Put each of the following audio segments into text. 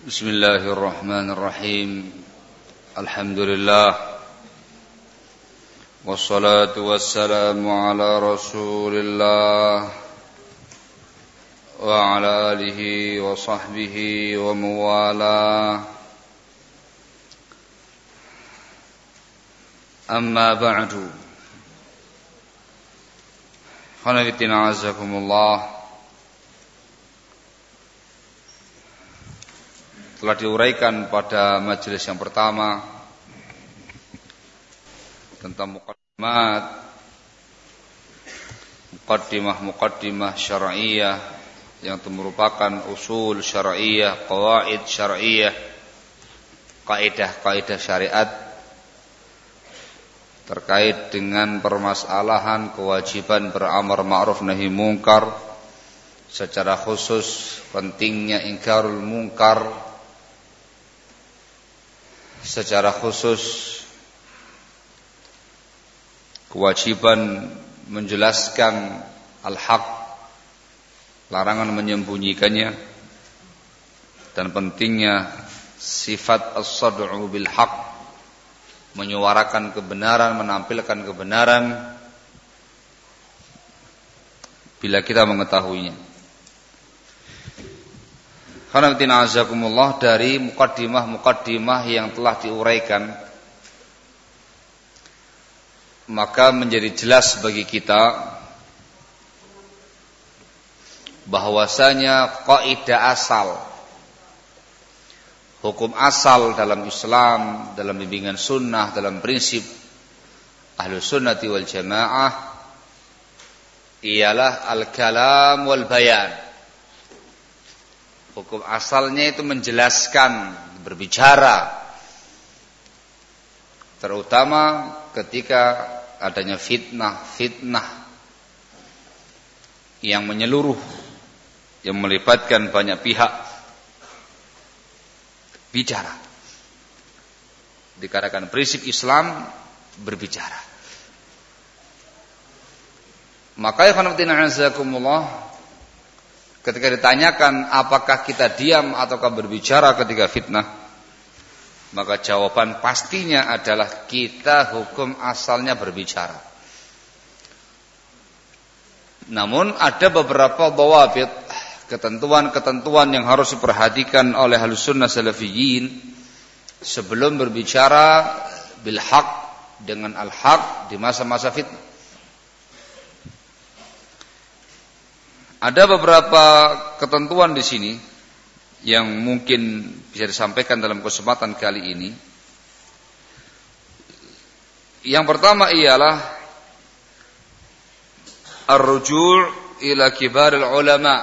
Bismillahirrahmanirrahim. Alhamdulillah. Wassalatu wassalamu ala Rasulillah wa ala alihi wa sahbihi wa mawala. Amma ba'du. Khanafitina azakumullah. Telah diuraikan pada majelis yang pertama tentang muqaddimah syar'iyyah yang merupakan usul syar'iyyah, qawaid syar'iyyah, kaidah-kaidah syariat terkait dengan permasalahan kewajiban beramar ma'ruf nahi munkar, secara khusus pentingnya ingkarul munkar, secara khusus kewajiban menjelaskan al-haq, larangan menyembunyikannya, dan pentingnya sifat as-sad'u bil haq, menyuarakan kebenaran, menampilkan kebenaran bila kita mengetahuinya. Khanafitina azakumullah, dari muqaddimah yang telah diuraikan, maka menjadi jelas bagi kita bahwasanya kaidah asal, hukum asal dalam Islam, dalam bimbingan sunnah, dalam prinsip Ahlus Sunnati wal Jamaah ialah al-kalam wal bayan. Hukum asalnya itu menjelaskan, berbicara, terutama ketika adanya fitnah yang menyeluruh, yang melibatkan banyak pihak. Bicara, dikatakan prinsip Islam berbicara. Maka ya khanafitina azakumullah, ketika ditanyakan apakah kita diam ataukah berbicara ketika fitnah, maka jawaban pastinya adalah kita hukum asalnya berbicara. Namun ada beberapa dhawabit, ketentuan-ketentuan yang harus diperhatikan oleh Ahlus Sunnah Salafiyyin sebelum berbicara bil haq, dengan al-haq di masa-masa fitnah. Ada beberapa ketentuan di sini yang mungkin bisa disampaikan dalam kesempatan kali ini. Yang pertama ialah ar-ruju' ila kibaril ulama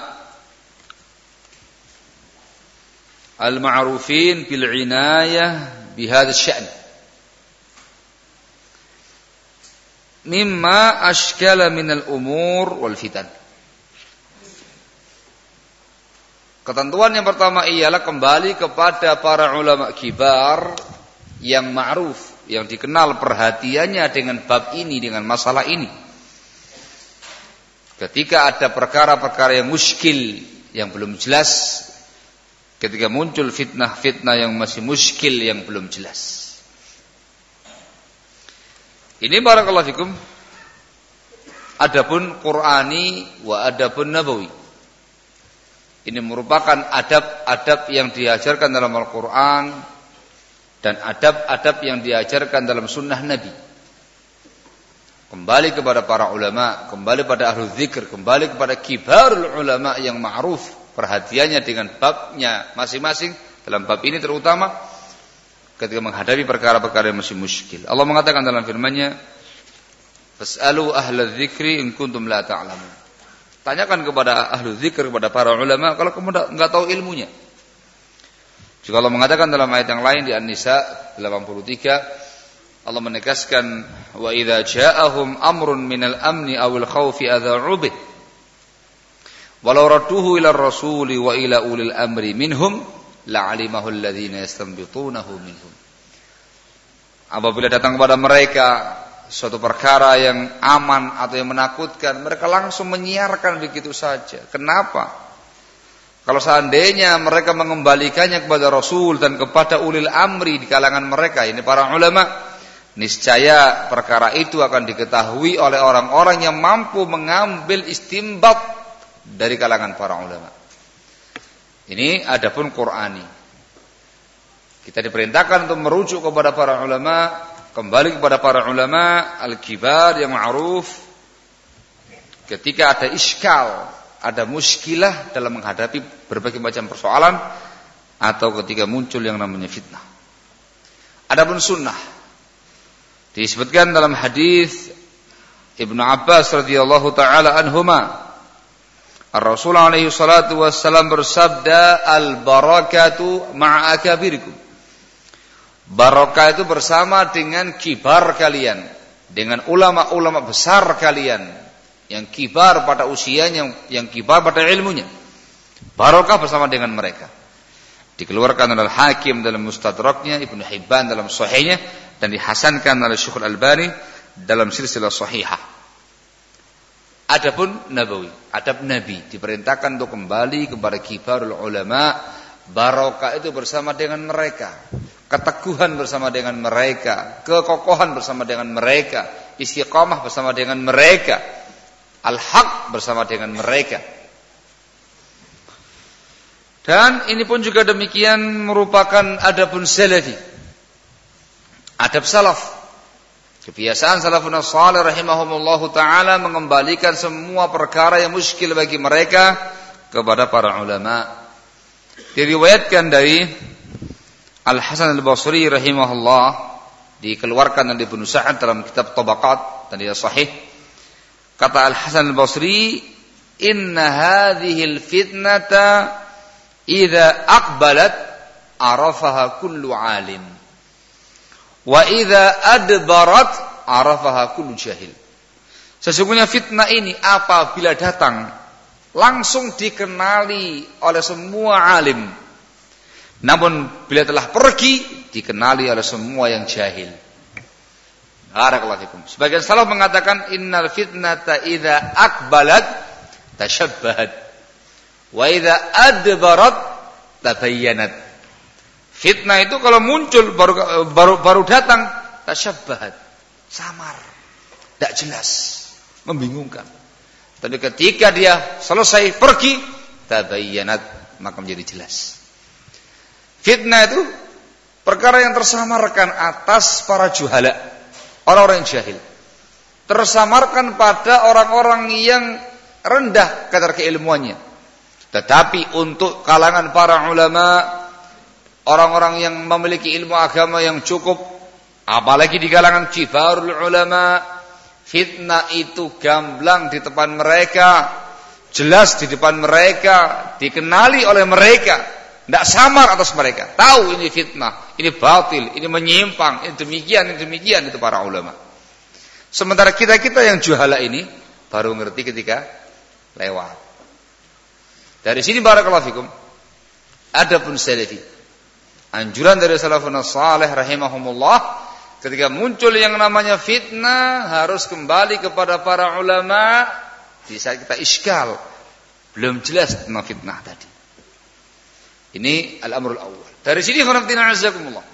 al-ma'rufin bil inayah bihadha asy-sya'n mimma ashkala minal umur wal fitan. Ketentuan yang pertama ialah kembali kepada para ulama kibar yang ma'ruf, yang dikenal perhatiannya dengan bab ini, dengan masalah ini. Ketika ada perkara-perkara yang muskil, yang belum jelas, ketika muncul fitnah-fitnah yang masih muskil, yang belum jelas. Ini barakallahu fikum adabun Qur'ani wa adabun nabawi. Ini merupakan adab-adab yang diajarkan dalam Al-Quran dan adab-adab yang diajarkan dalam sunnah Nabi. Kembali kepada para ulama, kembali pada ahlu dzikr, kembali kepada kibarul ulama yang ma'ruf perhatiannya dengan babnya masing-masing. Dalam bab ini terutama ketika menghadapi perkara-perkara yang masih muskil. Allah mengatakan dalam firman-Nya, "Fas'alu ahla dzikri in kuntum la ta'lamun." Tanyakan kepada ahlu dzikir, kepada para ulama kalau kamu enggak tahu ilmunya. Juga Allah mengatakan dalam ayat yang lain di An-Nisa 83, Allah menegaskan, wa idza ja'ahum amrun minal amni awil khaufi adza'u bih walau radduhu ila ar-rasuli wa ila ulil amri minhum la'alimahu alladhina yastanbitunahu minhum. Apabila datang kepada mereka suatu perkara yang aman atau yang menakutkan, mereka langsung menyiarkan begitu saja. Kenapa? Kalau seandainya mereka mengembalikannya kepada Rasul dan kepada ulil amri di kalangan mereka, ini para ulama, niscaya perkara itu akan diketahui oleh orang-orang yang mampu mengambil istinbat dari kalangan para ulama. Ini adapun Qur'ani. Kita diperintahkan untuk merujuk kepada para ulama, kembali kepada para ulama al-kibar yang ma'ruf ketika ada iskal, ada muskilah dalam menghadapi berbagai macam persoalan atau ketika muncul yang namanya fitnah. Adapun sunnah disebutkan dalam hadis Ibnu Abbas radhiyallahu taala anhuma, Rasul alaihi salatu wassalam bersabda, al-barakatu ma'a akabirikum. Barakah itu bersama dengan kibar kalian, dengan ulama-ulama besar kalian, yang kibar pada usianya, yang kibar pada ilmunya. Barakah bersama dengan mereka. Dikeluarkan oleh Hakim dalam Mustadraknya, Ibnu Hibban dalam Sahihnya, dan dihasankan oleh Syekh Al-Albani dalam silsilah sahihah. Adapun Nabawi, adab Nabi diperintahkan untuk kembali kepada kibarul ulama. Barakah itu bersama dengan mereka, keteguhan bersama dengan mereka, kekokohan bersama dengan mereka, istiqamah bersama dengan mereka, al-haq bersama dengan mereka. Dan ini pun juga demikian merupakan adabun salafi, adab salaf. Kebiasaan salafun salih rahimahumullahu ta'ala mengembalikan semua perkara yang muskil bagi mereka kepada para ulama. Diriwayatkan dari Al-Hasan Al-Basri rahimahullah, dikeluarkan dari Ibnu Sa'ad dalam kitab Tabaqat dan dia sahih. Kata Al-Hasan Al-Basri, inna hadhil fitnata idza aqbalat arafaha kullu alim wa idza adbarat arafaha kullu jahil. Sesungguhnya fitnah ini apabila datang langsung dikenali oleh semua alim, namun bila telah pergi dikenali oleh semua yang jahil. Barakallahu fikum. Sebagian salaf mengatakan innal fitnata idza aqbalat tashabbahat wa idza adbarat tabayyanat. Fitnah itu kalau muncul baru datang tashabbahat, samar, tidak jelas, membingungkan. Tapi ketika dia selesai pergi, tabayyanat, maka menjadi jelas. Fitnah itu perkara yang tersamarkan atas para juhala, orang-orang yang jahil. Tersamarkan pada orang-orang yang rendah kadar keilmuannya. Tetapi untuk kalangan para ulama, orang-orang yang memiliki ilmu agama yang cukup, apalagi di kalangan kibarul ulama, fitnah itu gamblang di depan mereka, jelas di depan mereka, dikenali oleh mereka, tidak samar atas mereka. Tahu ini fitnah, ini batil, ini menyimpang, ini demikian itu para ulama. Sementara kita yang juhala ini baru ngerti ketika lewat. Dari sini barakallahu fikum, adabun salafi, anjuran dari salafun salih rahimahumullah, ketika muncul yang namanya fitnah harus kembali kepada para ulama. Di saat kita iskal, belum jelas tentang fitnah tadi. Ini al-amrul awal. Dari sini khonaftina azakumullah,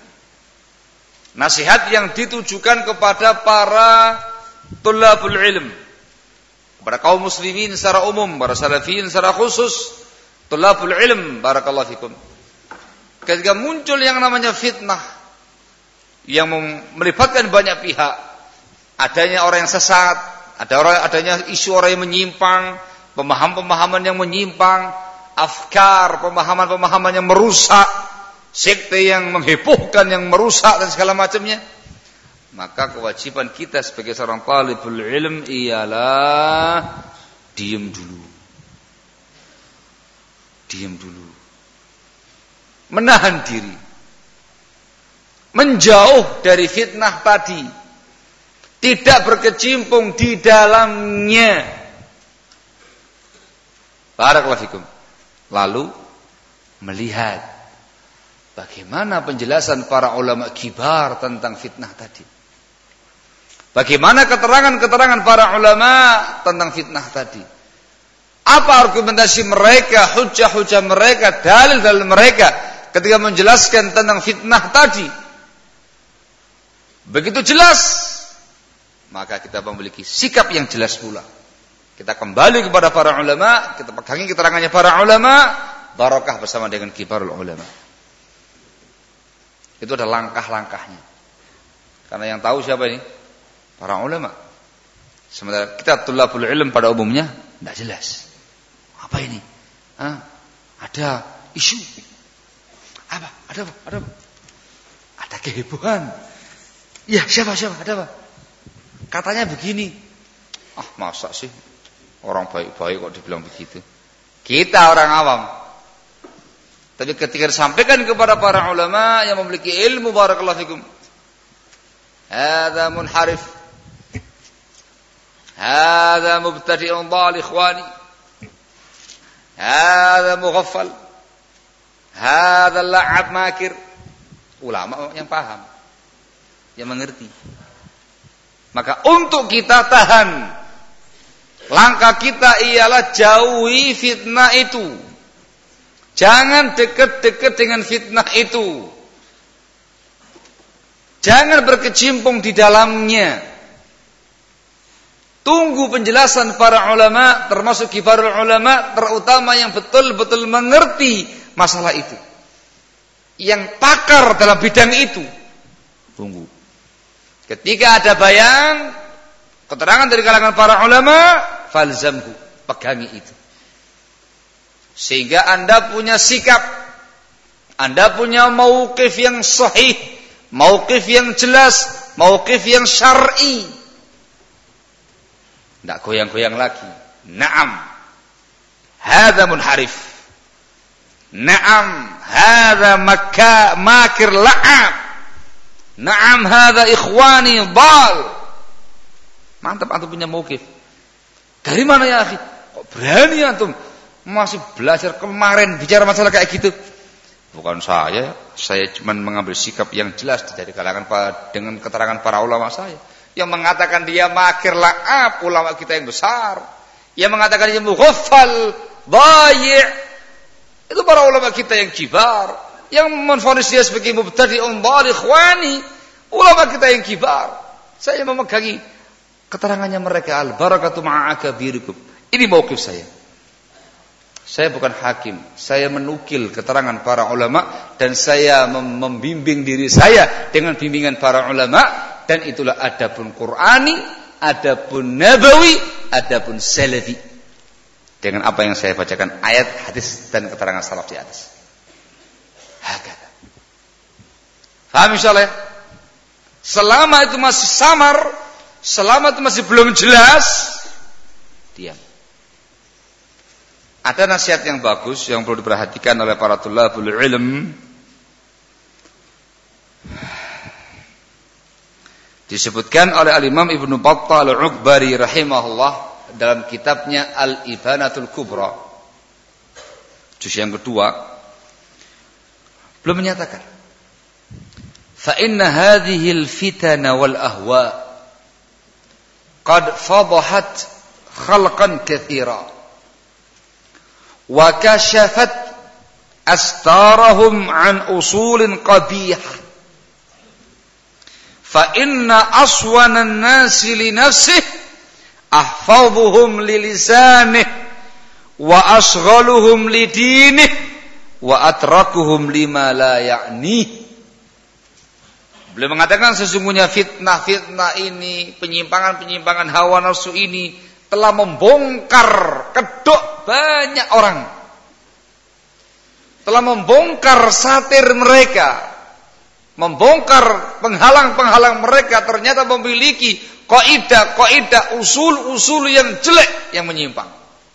nasihat yang ditujukan kepada para tulabul ilm, kepada kaum muslimin secara umum, para salafiyin secara khusus, tulabul ilm, barakallahu fikum. Ketika muncul yang namanya fitnah yang melibatkan banyak pihak, adanya orang yang sesat, adanya isu orang yang menyimpang, pemahaman-pemahaman yang menyimpang, afkar, pemahaman-pemahaman yang merusak, sekte yang menghebohkan, yang merusak dan segala macamnya, maka kewajiban kita sebagai seorang talibul ilm ialah diam dulu, menahan diri, menjauh dari fitnah tadi, tidak berkecimpung di dalamnya. Barakallahu fikum. Lalu melihat bagaimana penjelasan para ulama kibar tentang fitnah tadi, bagaimana keterangan-keterangan para ulama tentang fitnah tadi. Apa argumentasi mereka, hujah-hujah mereka, dalil-dalil mereka ketika menjelaskan tentang fitnah tadi? Begitu jelas, maka kita memiliki sikap yang jelas pula. Kita kembali kepada para ulama, kita pegangi keterangannya para ulama, barakah bersama dengan kibarul ulama. Itu ada langkah-langkahnya. Karena yang tahu siapa ini? Para ulama. Sementara kita tulabul ilm pada umumnya tidak jelas. Apa ini? Ada isu. Apa? Ada apa? Ada apa? Ada kehebohan. Ya, siapa? Ada apa? Katanya begini. Masa sih orang baik-baik kok dibilang begitu? Kita orang awam. Tapi ketika disampaikan kepada para ulama yang memiliki ilmu, barakallahu fikum, hadza munharif, hadza mubtadi'un dhal ikhwani, hadza mughaffal, hadza la'ab makir. Ulama yang paham, yang mengerti. Maka untuk kita tahan, langkah kita ialah jauhi fitnah itu. Jangan dekat-dekat dengan fitnah itu. Jangan berkecimpung di dalamnya. Tunggu penjelasan para ulama, termasuk kibarul ulama, terutama yang betul-betul mengerti masalah itu, yang pakar dalam bidang itu. Tunggu. Ketika ada bayan, keterangan dari kalangan para ulama, falzamhu, pegangi itu. Sehingga Anda punya sikap, Anda punya mauqif yang sahih, mauqif yang jelas, mauqif yang syar'i. Tidak goyang-goyang lagi. Naam, hadza munharif. Naam, hadza makir la'ab. Naam, hadza ikhwani dhal. Mantap antum punya mauqif. Dari mana ya akhi? Kok berani antum masih belajar kemarin bicara masalah kayak gitu? Bukan saya cuma mengambil sikap yang jelas dari kalangan dengan keterangan para ulama saya. Yang mengatakan dia makir la'ab, ulama kita yang besar. Yang mengatakan dia mughaffal, dhayi', itu para ulama kita yang kibar. Yang menvonis dia sebagai mubtadi'un dhal ikhwani, ulama kita yang kibar. Saya memegangi keterangannya mereka, al barakatu ma'a akabirikum. Ini mauqif saya. Saya bukan hakim, saya menukil keterangan para ulama dan saya membimbing diri saya dengan bimbingan para ulama. Dan itulah adabun Qur'ani, adabun nabawi, adabun salafi. Dengan apa yang saya bacakan ayat, hadis dan keterangan salaf di atas. Hakata. Faham insyaallah? Selama itu masih samar, selama itu masih belum jelas, diam. Ada nasihat yang bagus yang perlu diperhatikan oleh para tulabul ilm. Disebutkan oleh al-Imam Ibnu Battal al-Uqbari rahimahullah dalam kitabnya Al-Ibanatul Kubra, juz yang kedua, belum menyatakan fa inna hadhihi al-fitana wal ahwa qad fadahat khalqan katsira wa kashafat astarahum an usulin qabihah fa inna aswana an-nasi li nafsihi ahfadhuhum li lisanihi wa asghaluhum li dinihi wa atrakuhum lima la ya'ni. Beliau mengatakan sesungguhnya fitnah-fitnah ini, penyimpangan-penyimpangan hawa nafsu ini telah membongkar kedok banyak orang, telah membongkar satir mereka, membongkar penghalang-penghalang mereka. Ternyata memiliki kaidah-kaidah, usul-usul yang jelek, yang menyimpang.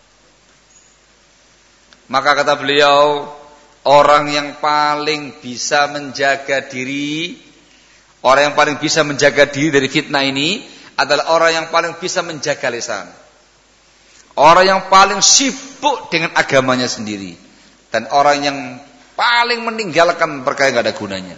Maka kata beliau, orang yang paling bisa menjaga diri, orang yang paling bisa menjaga diri dari fitnah ini adalah orang yang paling bisa menjaga lisan, orang yang paling sibuk dengan agamanya sendiri, dan orang yang paling meninggalkan perkara yang tidak ada gunanya.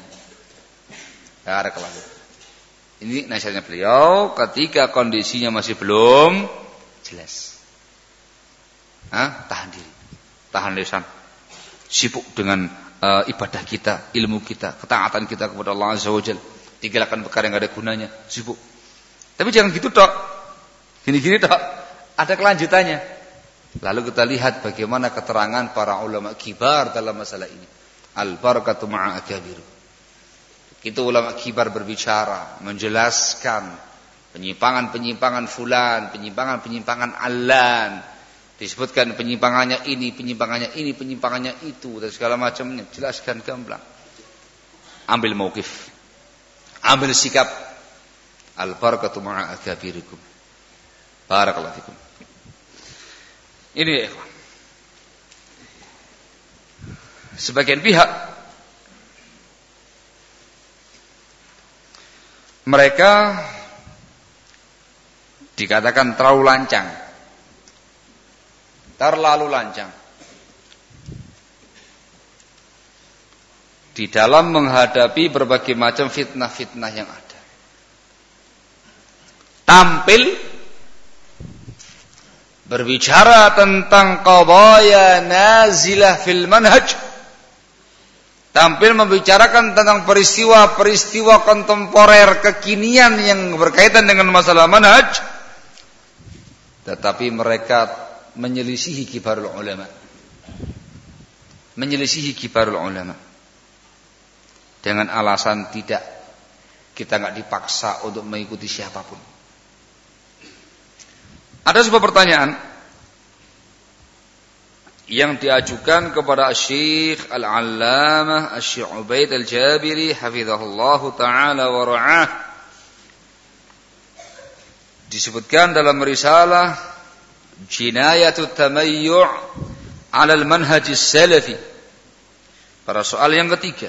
Ini nasihatnya beliau ketika kondisinya masih belum jelas. Tahan diri, tahan lisan, sibuk dengan ibadah kita, ilmu kita, ketaatan kita kepada Allah Azza wa Jalla. Tinggalkan perkara yang gak ada gunanya, sibuk. Tapi jangan gitu tok, gini-gini tok, ada kelanjutannya. Lalu kita lihat bagaimana keterangan para ulama kibar dalam masalah ini. Al-barakatu ma'a akabiru. Itu ulama kibar berbicara, menjelaskan penyimpangan-penyimpangan fulan, penyimpangan-penyimpangan allan. Disebutkan penyimpangannya ini, penyimpangannya itu, dan segala macamnya. Jelaskan gamblang. Ambil mauqif, ambil sikap. Al-barakatu ma'a akabirikum. Barakallahu fikum. Ini ya ikhwan. Sebagian pihak mereka dikatakan terlalu lancang. Terlalu lancang di dalam menghadapi berbagai macam fitnah-fitnah yang ada. Tampil berbicara tentang qadaya nazilah fil manhaj, tampil membicarakan tentang peristiwa-peristiwa kontemporer kekinian yang berkaitan dengan masalah manhaj, tetapi mereka menyelisihi kibarul ulama, dengan alasan tidak, kita nggak dipaksa untuk mengikuti siapapun. Ada sebuah pertanyaan yang diajukan kepada Syekh Al-Allamah Syekh Ubaid Al-Jabiri hafizahullahu taala wa ra'ah. Disebutkan dalam risalah Jinayatut Tamayyu' 'ala al-manhaj as-salafi. Pada soal yang ketiga,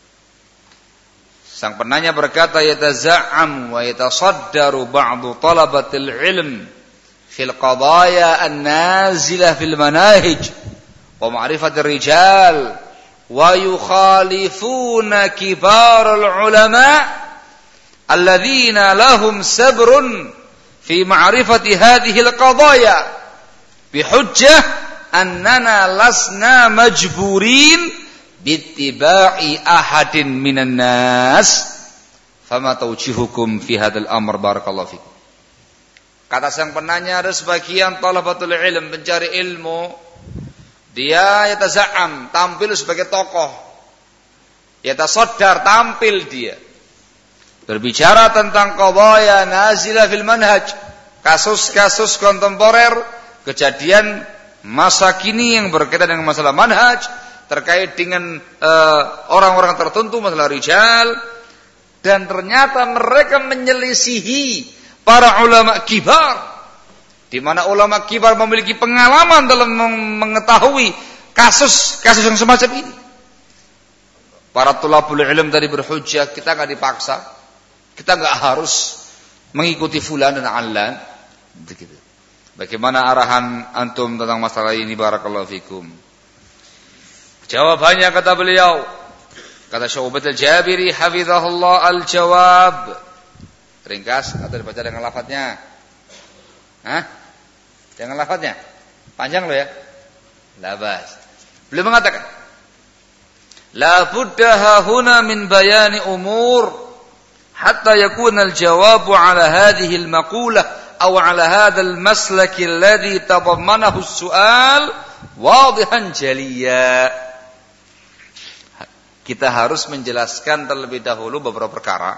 sang penanya berkata, yataza'am wa yatasaddaru ba'du talabatil ilm fil qadaya an-nazilah fil manahij wa ma'rifatir rijal wa yukhalifuna kibarul ulama alladhina lahum sabrun fi ma'rifati hadhihi al-qadaya bihujjah annana lasna majburin bittiba'i ahadin minan nas fama tawjihukum fi hadzal amr barakallahu fikum. Kata sang penanya, ada sebagian talabatul ilm, pencari ilmu, dia yataza'am, tampil sebagai tokoh, yatasaddar, tampil dia berbicara tentang qadaya nazilah fil manhaj, kasus-kasus kontemporer, kejadian masa kini yang berkaitan dengan masalah manhaj, terkait dengan orang-orang tertentu, masalah rijal, dan ternyata mereka menyelisihi para ulama kibar, di mana ulama kibar memiliki pengalaman dalam mengetahui kasus-kasus yang semacam ini. Para tulabul ilm tadi berhujjah, kita nggak dipaksa, kita nggak harus mengikuti fulan dan allan. Begitu. Bagaimana arahan antum tentang masalah ini? Barakallahu fikum. Jawabannya kata beliau, kata Syekh Ubaid Al-Jabiri hafizahullah, al-jawab, ringkas atau dibaca dengan lafadznya? Dengan lafadznya? Panjang loh ya. Labas. Beliau mengatakan, la budda hahuna min bayani umur hatta yakuna al-jawabu ala hadhihi al-maqulah aw ala hadha al-maslak alladhi tadammanahu as-su'al wadihan jaliya. Kita harus menjelaskan terlebih dahulu beberapa perkara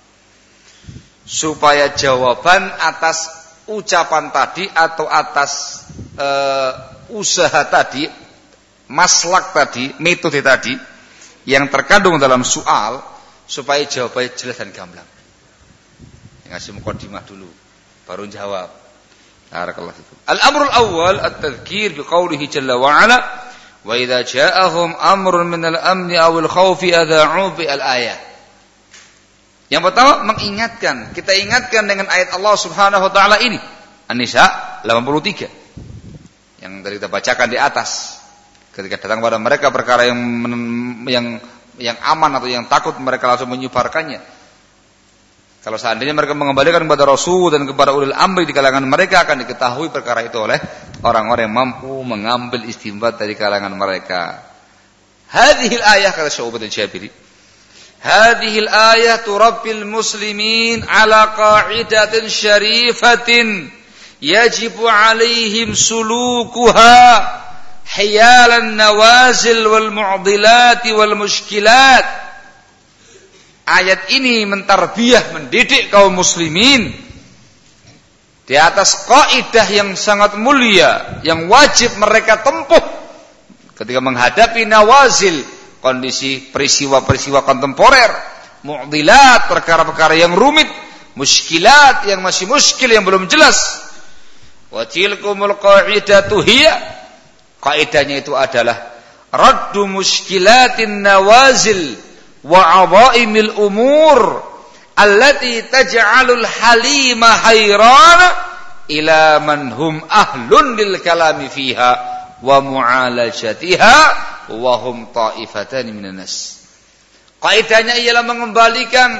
supaya jawaban atas ucapan tadi atau atas usaha tadi, maslak tadi, metode tadi yang terkandung dalam soal, supaya jawabannya jelas dan gamblang. Ngasih mukadimah dulu, baru jawab. Barakallahu fikum. Al-amrul awwal at-tadhkir biqaulihi jalla wa ala wa idza ja'ahum amrun min al-amni aw al-khawfi adha'u bi al-ayah. Yang pertama, mengingatkan. Kita ingatkan dengan ayat Allah Subhanahu wa taala ini, An-Nisa 83. Yang tadi kita bacakan di atas. Ketika datang pada mereka perkara yang aman atau yang takut, mereka langsung menyebarkannya. Kalau seandainya mereka mengembalikan kepada Rasul dan kepada ulil amri di kalangan mereka, akan diketahui perkara itu oleh orang-orang yang mampu mengambil istinbat dari kalangan mereka. Hadhil ayah, kata Syu'bah al-Jabiri, hadhil ayah turabbil muslimin ala qa'idatin syarifatin yajibu alaihim sulukuha hiyalan nawazil wal mu'dilati wal mushkilat. Ayat ini mentarbiyah, mendidik kaum muslimin di atas kaidah yang sangat mulia yang wajib mereka tempuh ketika menghadapi nawazil, kondisi peristiwa-peristiwa kontemporer, mu'dilat, perkara-perkara yang rumit, muskilat yang masih muskil, yang belum jelas. Wa tilkumul qa'idatu hiya, kaidahnya itu adalah raddu muskilatin nawazil wa 'adha'imil umur allati taj'alul halima hayrana ila man hum ahlun lil kalami fiha wa mu'alajatiha wa hum ta'ifatan minan nas. Kaidahnya ialah mengembalikan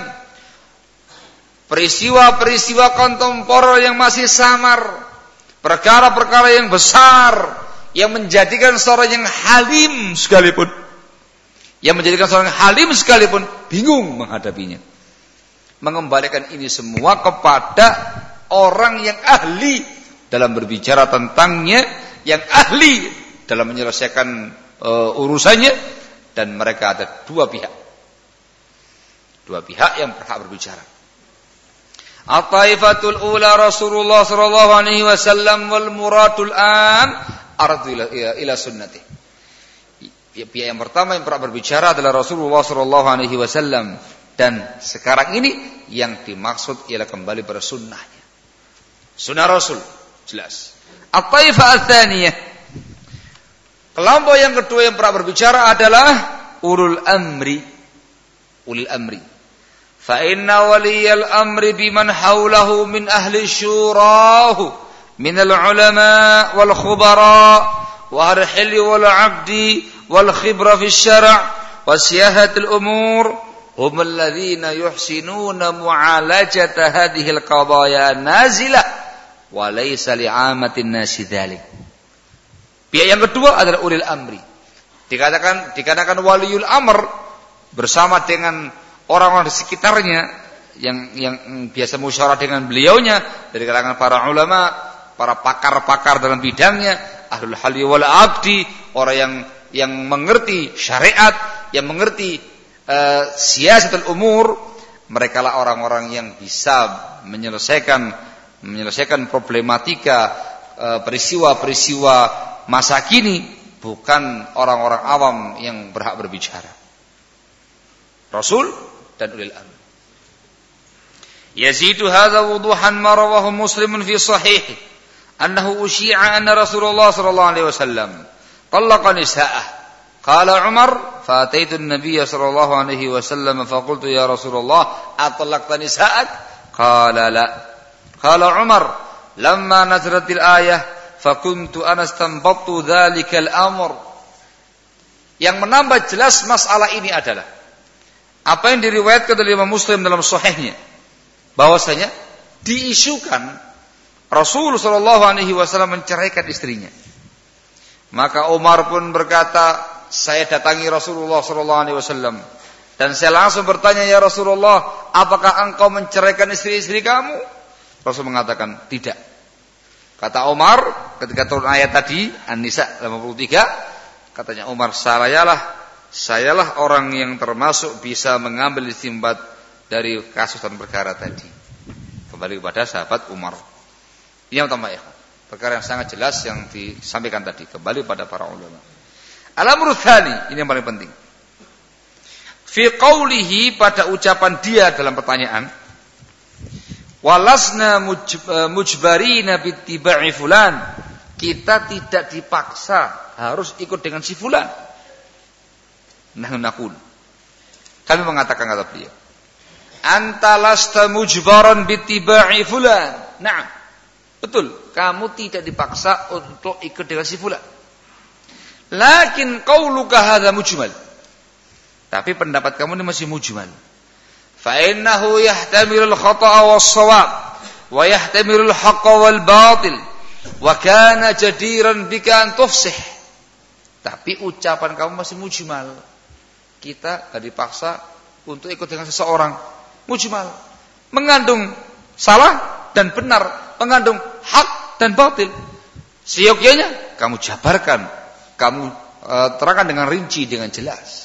peristiwa-peristiwa kontemporer yang masih samar, perkara-perkara yang besar yang menjadikan seorang yang halim sekalipun, bingung menghadapinya. Mengembalikan ini semua kepada orang yang ahli dalam berbicara tentangnya, yang ahli dalam menyelesaikan urusannya, dan mereka ada dua pihak yang berhak berbicara. At-taifatul ula Rasulullah sallallahu alaihi wasallam wal muradul an aradu ila sunnati. Pihak yang pertama yang pernah berbicara adalah Rasulullah sallallahu alaihi wasallam, dan sekarang ini yang dimaksud ialah kembali pada sunnahnya. Sunnah Rasul jelas. At-taifah ats-tsaniyah, kelompok yang kedua yang pernah berbicara adalah ulul amri. Fa inna waliyal amri biman haulahu min ahli syurahu min al-ulama wal khubara wa al-hilli wal 'abdi wal khibra fi asy-syara' wa siyahatil umur hum alladhina yuhsinuna mu'alajata hadhihi al-qadaya nazilah wa laysa li'amatin nasi dzalik. Pihak yang kedua adalah ulil amri. Dikatakan waliul amr bersama dengan orang-orang di sekitarnya yang biasa musyawarah dengan beliaunya dari kalangan para ulama, para pakar-pakar dalam bidangnya, ahlul halli wal 'aqdi, orang yang mengerti syariat, yang mengerti siyasatul umur. Mereka lah orang-orang yang bisa menyelesaikan problematika peristiwa-peristiwa masa kini, bukan orang-orang awam yang berhak berbicara. Rasul dan ulil amr. Yazidu hadza wuduhan ma rawahu Muslimun fi sahih annahu usyi'a anna Rasulullah sallallahu alaihi wasallam talaqa nisa'ah. Qala Umar fa ataitu an-nabiy sallallahu alaihi wasallam fa qultu ya Rasulullah atlaqta nisa'ak? Qala la. Qala Umar lamma nazaratil ayah fa kuntu ana istanbattu dzalikal amr. Yang menambah jelas masalah ini adalah apa yang diriwayatkan oleh Imam Muslim dalam sahihnya, bahwasanya diisukan Rasul sallallahu alaihi wasallam menceraikan istrinya. Maka Umar pun berkata, saya datangi Rasulullah sallallahu alaihi wasallam dan saya langsung bertanya, ya Rasulullah, apakah engkau menceraikan istri-istri kamu? Rasul mengatakan, tidak. Kata Umar ketika turun ayat tadi An-Nisa 83, katanya Umar, sayalah orang yang termasuk bisa mengambil istinbat dari kasus dan perkara tadi. Kembali kepada sahabat Umar. Ini yang pertama ya. Perkara yang sangat jelas yang disampaikan tadi. Kembali pada para ulama. Al-amru tsani, ini yang paling penting. Fi qawlihi, pada ucapan dia dalam pertanyaan, walasna mujbarina bittiba'i fulan. Kita tidak dipaksa harus ikut dengan si fulan. Nahun. Kami mengatakan, kata beliau, anta lasta mujbaran bittiba'i fulan. Nah, betul, kamu tidak dipaksa untuk ikut dengan si fulan. Lakin qauluka hadza mujmal. Tapi pendapat kamu ini masih mujmal. fa innahu yahtamilul khata'a was-shawab wa yahtamilul haqqa wal batil wa kana jadiran bika an tufsih. Tapi ucapan kamu masih mujmal. Kita enggak dipaksa untuk ikut dengan seseorang. Mujmal, mengandung salah dan benar, mengandung hak dan batil. Seyogyanya kamu jabarkan, kamu terangkan dengan rinci, dengan jelas.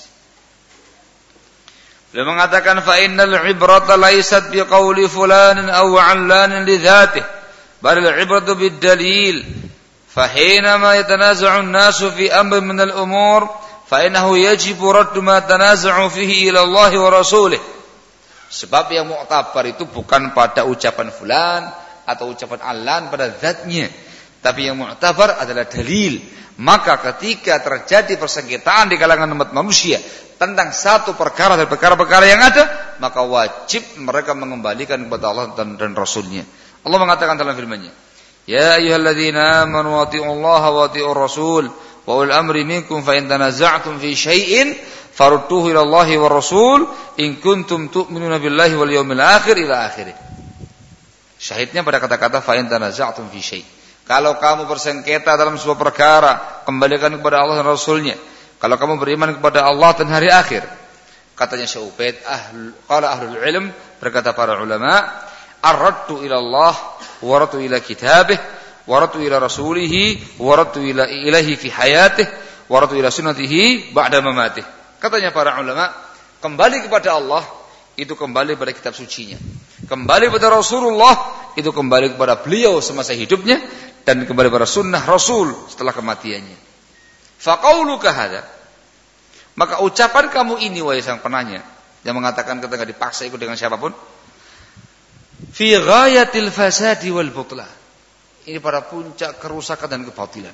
Beliau mengatakan fa innal ibrata laysat biqauli fulanin aw 'allanin li dzatihi bal al ibratu bid dalil fa hina ma yatanaza'u an-nasu fi amrin min al umur fa innahu yajibu raddu ma tanaza'u fihi ila Allah wa rasulih. Sebab yang mu'tabar itu bukan pada ucapan fulan atau ucapan allan pada zatnya, tapi yang mu'tabar adalah dalil. Maka ketika terjadi persengketaan di kalangan umat manusia tentang satu perkara dari perkara-perkara yang ada, maka wajib mereka mengembalikan kepada Allah dan Rasulnya. Allah mengatakan dalam firman-Nya, ya ayyuhalladzina amanu atti'ullaha wa atti'ur rasul wa ulil amri minkum fa in tanaza'tum fi syai'in farudduhu ila Allahi war rasul in kuntum tu'minuna billahi wal yawmil akhir ila akhirih. Syahidnya pada kata-kata fa in tanaza'tum fi syai'. Kalau kamu bersengketa dalam sebuah perkara, kembalikan kepada Allah dan Rasulnya. Kalau kamu beriman kepada Allah dan hari akhir. Katanya Syekh Ubaid, qala ahlul ilm, berkata para ulama, ar-raddu ila Allah wa raddu ila kitabih wa raddu ila rasulih wa raddu ila ilahi fi hayatih wa raddu ila sunnatihi ba'da mamatih. Katanya para ulama, kembali kepada Allah itu kembali pada kitab sucinya. Kembali kepada Rasulullah itu kembali kepada beliau semasa hidupnya dan kembali pada sunnah Rasul setelah kematiannya. Faqauluka hadza, maka ucapan kamu ini wahai sang penanya yang mengatakan kita enggak dipaksa ikut dengan siapapun, fi ghayatil fasadi wal butlan. Ini pada puncak kerusakan dan kebatilan.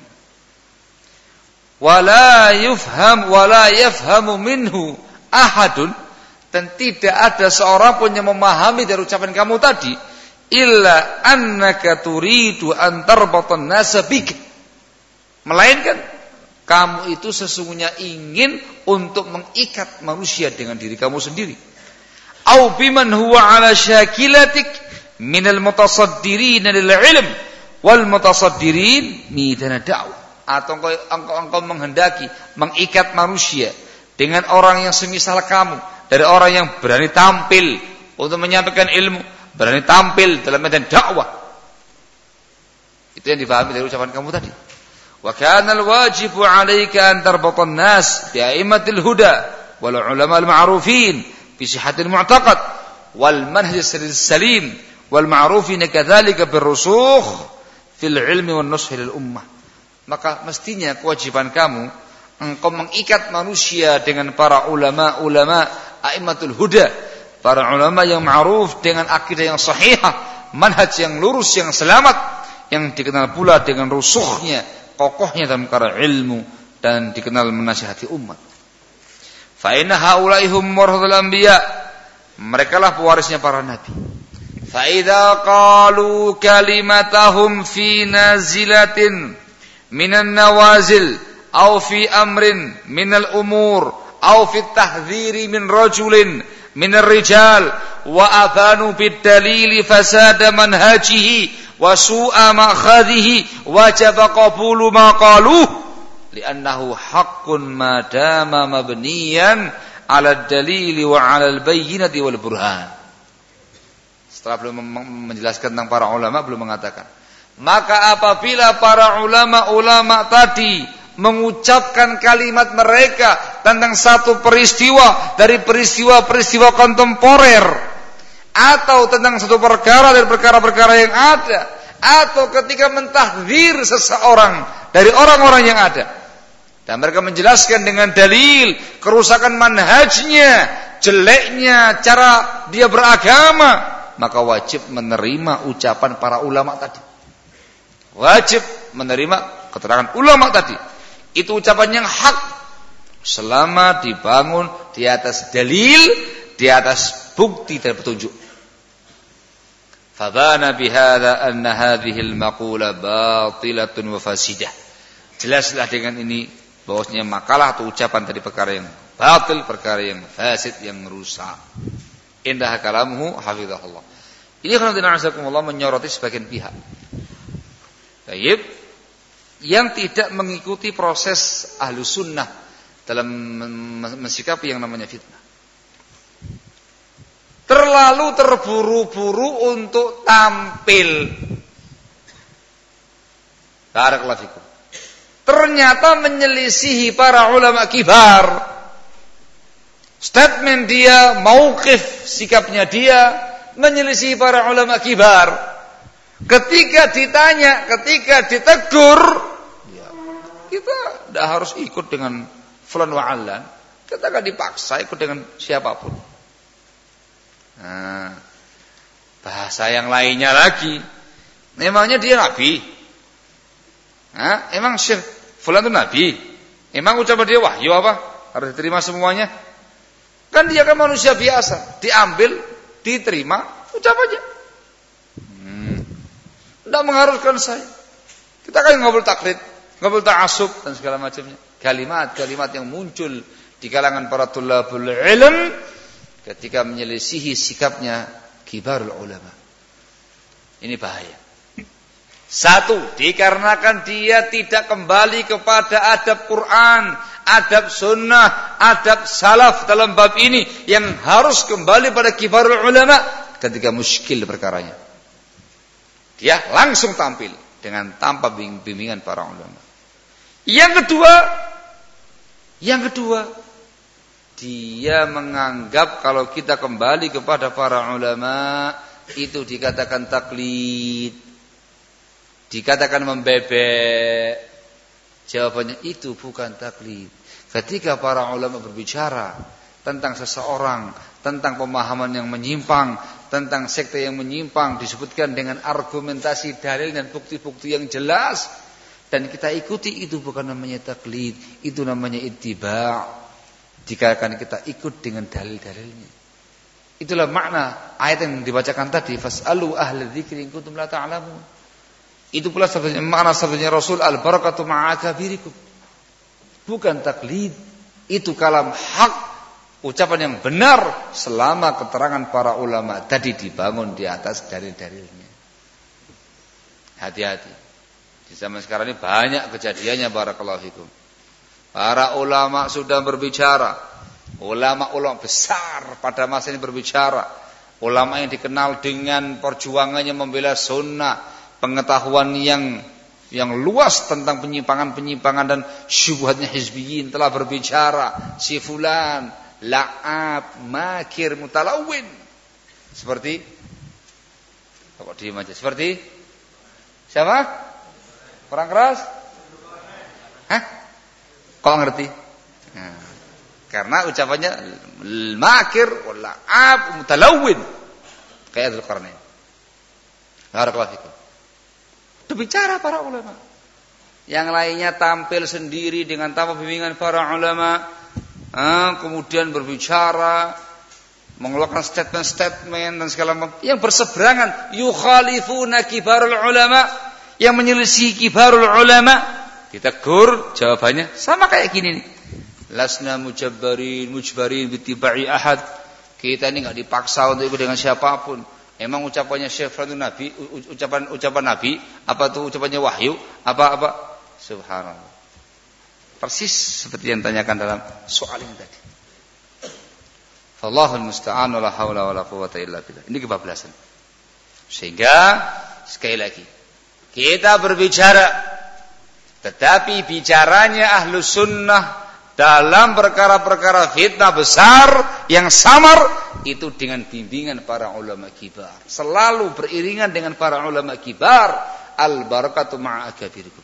Wala yafhamu minhu ahadun, dan tidak ada seorang pun yang memahami dari ucapan kamu tadi illa annaka turidu an tarbatan nasa bik, melainkan kamu itu sesungguhnya ingin untuk mengikat manusia dengan diri kamu sendiri. Au biman huwa ala syakilatik minal mutasaddirin lil ilm wal mutasaddirin midana da'wah. Atau engkau menghendaki mengikat manusia dengan orang yang semisal kamu, dari orang yang berani tampil untuk menyampaikan ilmu, berani tampil dalam medan dakwah. Itu yang dipahami dari ucapan kamu tadi. Wa kana al-wajibu 'alaika an tarbata an-nas bi a'immatil huda wal ulama al-ma'rufin bi sihhatil mu'taqad wal manhaj as-salim wal ma'rufin kadzalika bir-rusukh fil ilmi wan nush lil ummah. Maka mestinya kewajiban kamu engkau mengikat manusia dengan para ulama a'immatul huda, para ulama yang ma'ruf dengan akidah yang sahihah, manhaj yang lurus, yang selamat, yang dikenal pula dengan rusuhnya, kokohnya dalam perkara ilmu dan dikenal menasihati umat. Fa inna haula'i hum warathul anbiya, merekalah pewarisnya para nabi. Fa idza qalu kalimatahum fi nazilatin minan nawazil aw fi amrin minal umur aw fi tahdhiri min rajulin minar rijal wa athanu bid dalili fasada manhajihi wa su'a ma'khadhihi wajaba qabulu ma qaluh li'annahu haqqun ma dama mabniyan 'ala dalili wa 'ala al-bayyinati wal burhan. Setelah belum menjelaskan tentang para ulama, belum mengatakan, maka apabila para ulama-ulama tadi mengucapkan kalimat mereka tentang satu peristiwa dari peristiwa-peristiwa kontemporer, atau tentang satu perkara dari perkara-perkara yang ada, atau ketika mentahdzir seseorang dari orang-orang yang ada, dan mereka menjelaskan dengan dalil kerusakan manhajnya, jeleknya cara dia beragama, maka wajib menerima ucapan para ulama tadi. Wajib menerima keterangan ulama tadi. Itu ucapan yang hak selama dibangun di atas dalil, di atas bukti dan petunjuk. Fabana bihadza anna hadhihi al-maqula batilatun wa fasidah. Jelaslah dengan ini bahwasanya makalah atau ucapan tadi perkara yang batil, perkara yang fasid, yang rusak. Indah kalamuhu hafizahullah. Ini karena menyoroti sebagian pihak. Baik, yang tidak mengikuti proses ahlu sunnah dalam mensikapi yang namanya fitnah. Terlalu terburu-buru untuk tampil. Barakallahu fikum. Ternyata menyelisihi para ulama kibar. Statement dia, mauqif sikapnya dia menyelisihi para ulama kibar. Ketika ditanya, ketika ditegur, ya, kita tidak harus ikut dengan fulan wa allan. Kita tidak dipaksa ikut dengan siapapun. Nah, bahasa yang lainnya lagi, memangnya dia nabi? Nah, emang Syekh fulan itu nabi? Emang ucapan dia wahyu apa? Harus diterima semuanya? Kan dia kan manusia biasa, diambil, diterima, ucapannya. Tidak mengharuskan saya. Kita kan nggak boleh taklid, nggak boleh ta'assub dan segala macamnya. Kalimat-kalimat yang muncul di kalangan para thulabul ilm ketika menyelisihi sikapnya kibarul ulama. Ini bahaya. Satu, dikarenakan dia tidak kembali kepada adab Quran, adab sunnah, adab salaf dalam bab ini yang harus kembali pada kibarul ulama ketika muskil perkaranya. Dia langsung tampil dengan tanpa bimbingan para ulama. Yang kedua, dia menganggap kalau kita kembali kepada para ulama itu dikatakan taklid, dikatakan membebek. Jawabannya itu bukan taklid. Ketika para ulama berbicara tentang seseorang, tentang pemahaman yang menyimpang, tentang sekte yang menyimpang, disebutkan dengan argumentasi dalil dan bukti-bukti yang jelas, dan kita ikuti, itu bukan namanya taklid, itu namanya ittiba'. Dikarenakan kita ikut dengan dalil-dalilnya. Itulah makna ayat yang dibacakan tadi, fas'alu ahla dzikri in kuntum la ta'lamun. Itu pula makna sabdanya Rasul, al-barakatu ma'akabirikum. Bukan taklid, itu kalam hak, ucapan yang benar selama keterangan para ulama tadi dibangun di atas dalil-dalilnya. Hati-hati. Di zaman sekarang ini banyak kejadiannya, barakallahu fikum. Para ulama sudah berbicara, ulama-ulama besar pada masa ini berbicara, ulama yang dikenal dengan perjuangannya membela sunnah, pengetahuan yang luas tentang penyimpangan-penyimpangan dan syubhatnya hizbiyin telah berbicara. Si fulan la'ab, makir, mutalawin. Seperti kok diam aja? Seperti siapa? Orang keras? Hah? Kok ngerti? Nah, karena ucapannya makir, la'ab, mutalawin. Kayak Dzulqarnain. Barakallahu fikum. Berbicara para ulama. Yang lainnya tampil sendiri dengan tanpa bimbingan para ulama. Kemudian berbicara, mengeluarkan statement-statement dan segala macam yang berseberangan, yukhalifuna kibarul ulama, yang menyelisih kibarul ulama. Ditegur, jawabannya sama kayak gini nih. Lasna mujbarin bittiba'i ahad. Kita ini enggak dipaksa untuk ikut dengan siapapun. Emang ucapannya Syekh itu nabi, ucapan nabi, apa tuh ucapannya wahyu, apa? Subhanallah. Persis seperti yang ditanyakan dalam soal ini tadi. Wallahul musta'an wala haula wala quwwata illa billah. Ini kebablasan. Sehingga sekali lagi kita berbicara, tetapi bicaranya ahlu sunnah dalam perkara-perkara fitnah besar yang samar itu dengan bimbingan para ulama kibar. Selalu beriringan dengan para ulama kibar. Al barakatu ma'a akabirikum.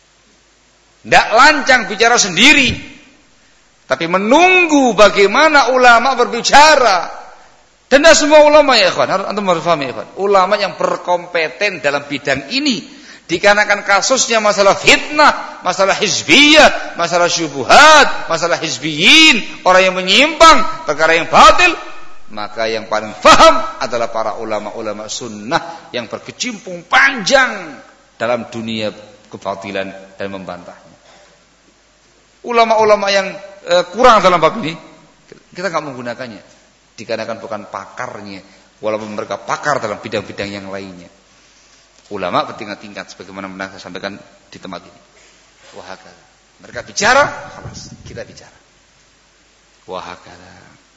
Tidak lancang bicara sendiri, tapi menunggu bagaimana ulama berbicara. Dan tidak semua ulama ya ikhwan, antum harus paham ya ikhwan, ulama yang berkompeten dalam bidang ini. Dikarenakan kasusnya masalah fitnah, masalah hizbiyah, masalah syubuhat, masalah hizbiyin, orang yang menyimpang, perkara yang batil, maka yang paling faham adalah para ulama-ulama sunnah yang berkecimpung panjang dalam dunia kebatilan dan membantahnya. Ulama-ulama yang kurang dalam bab ini, kita nggak menggunakannya. dikarenakan bukan pakarnya, walaupun mereka pakar dalam bidang-bidang yang lainnya. Ulama bertingkat-tingkat sebagaimana pernah saya sampaikan di tempat ini. Wahakala. Mereka bicara, khalas, kita bicara. Wahakala.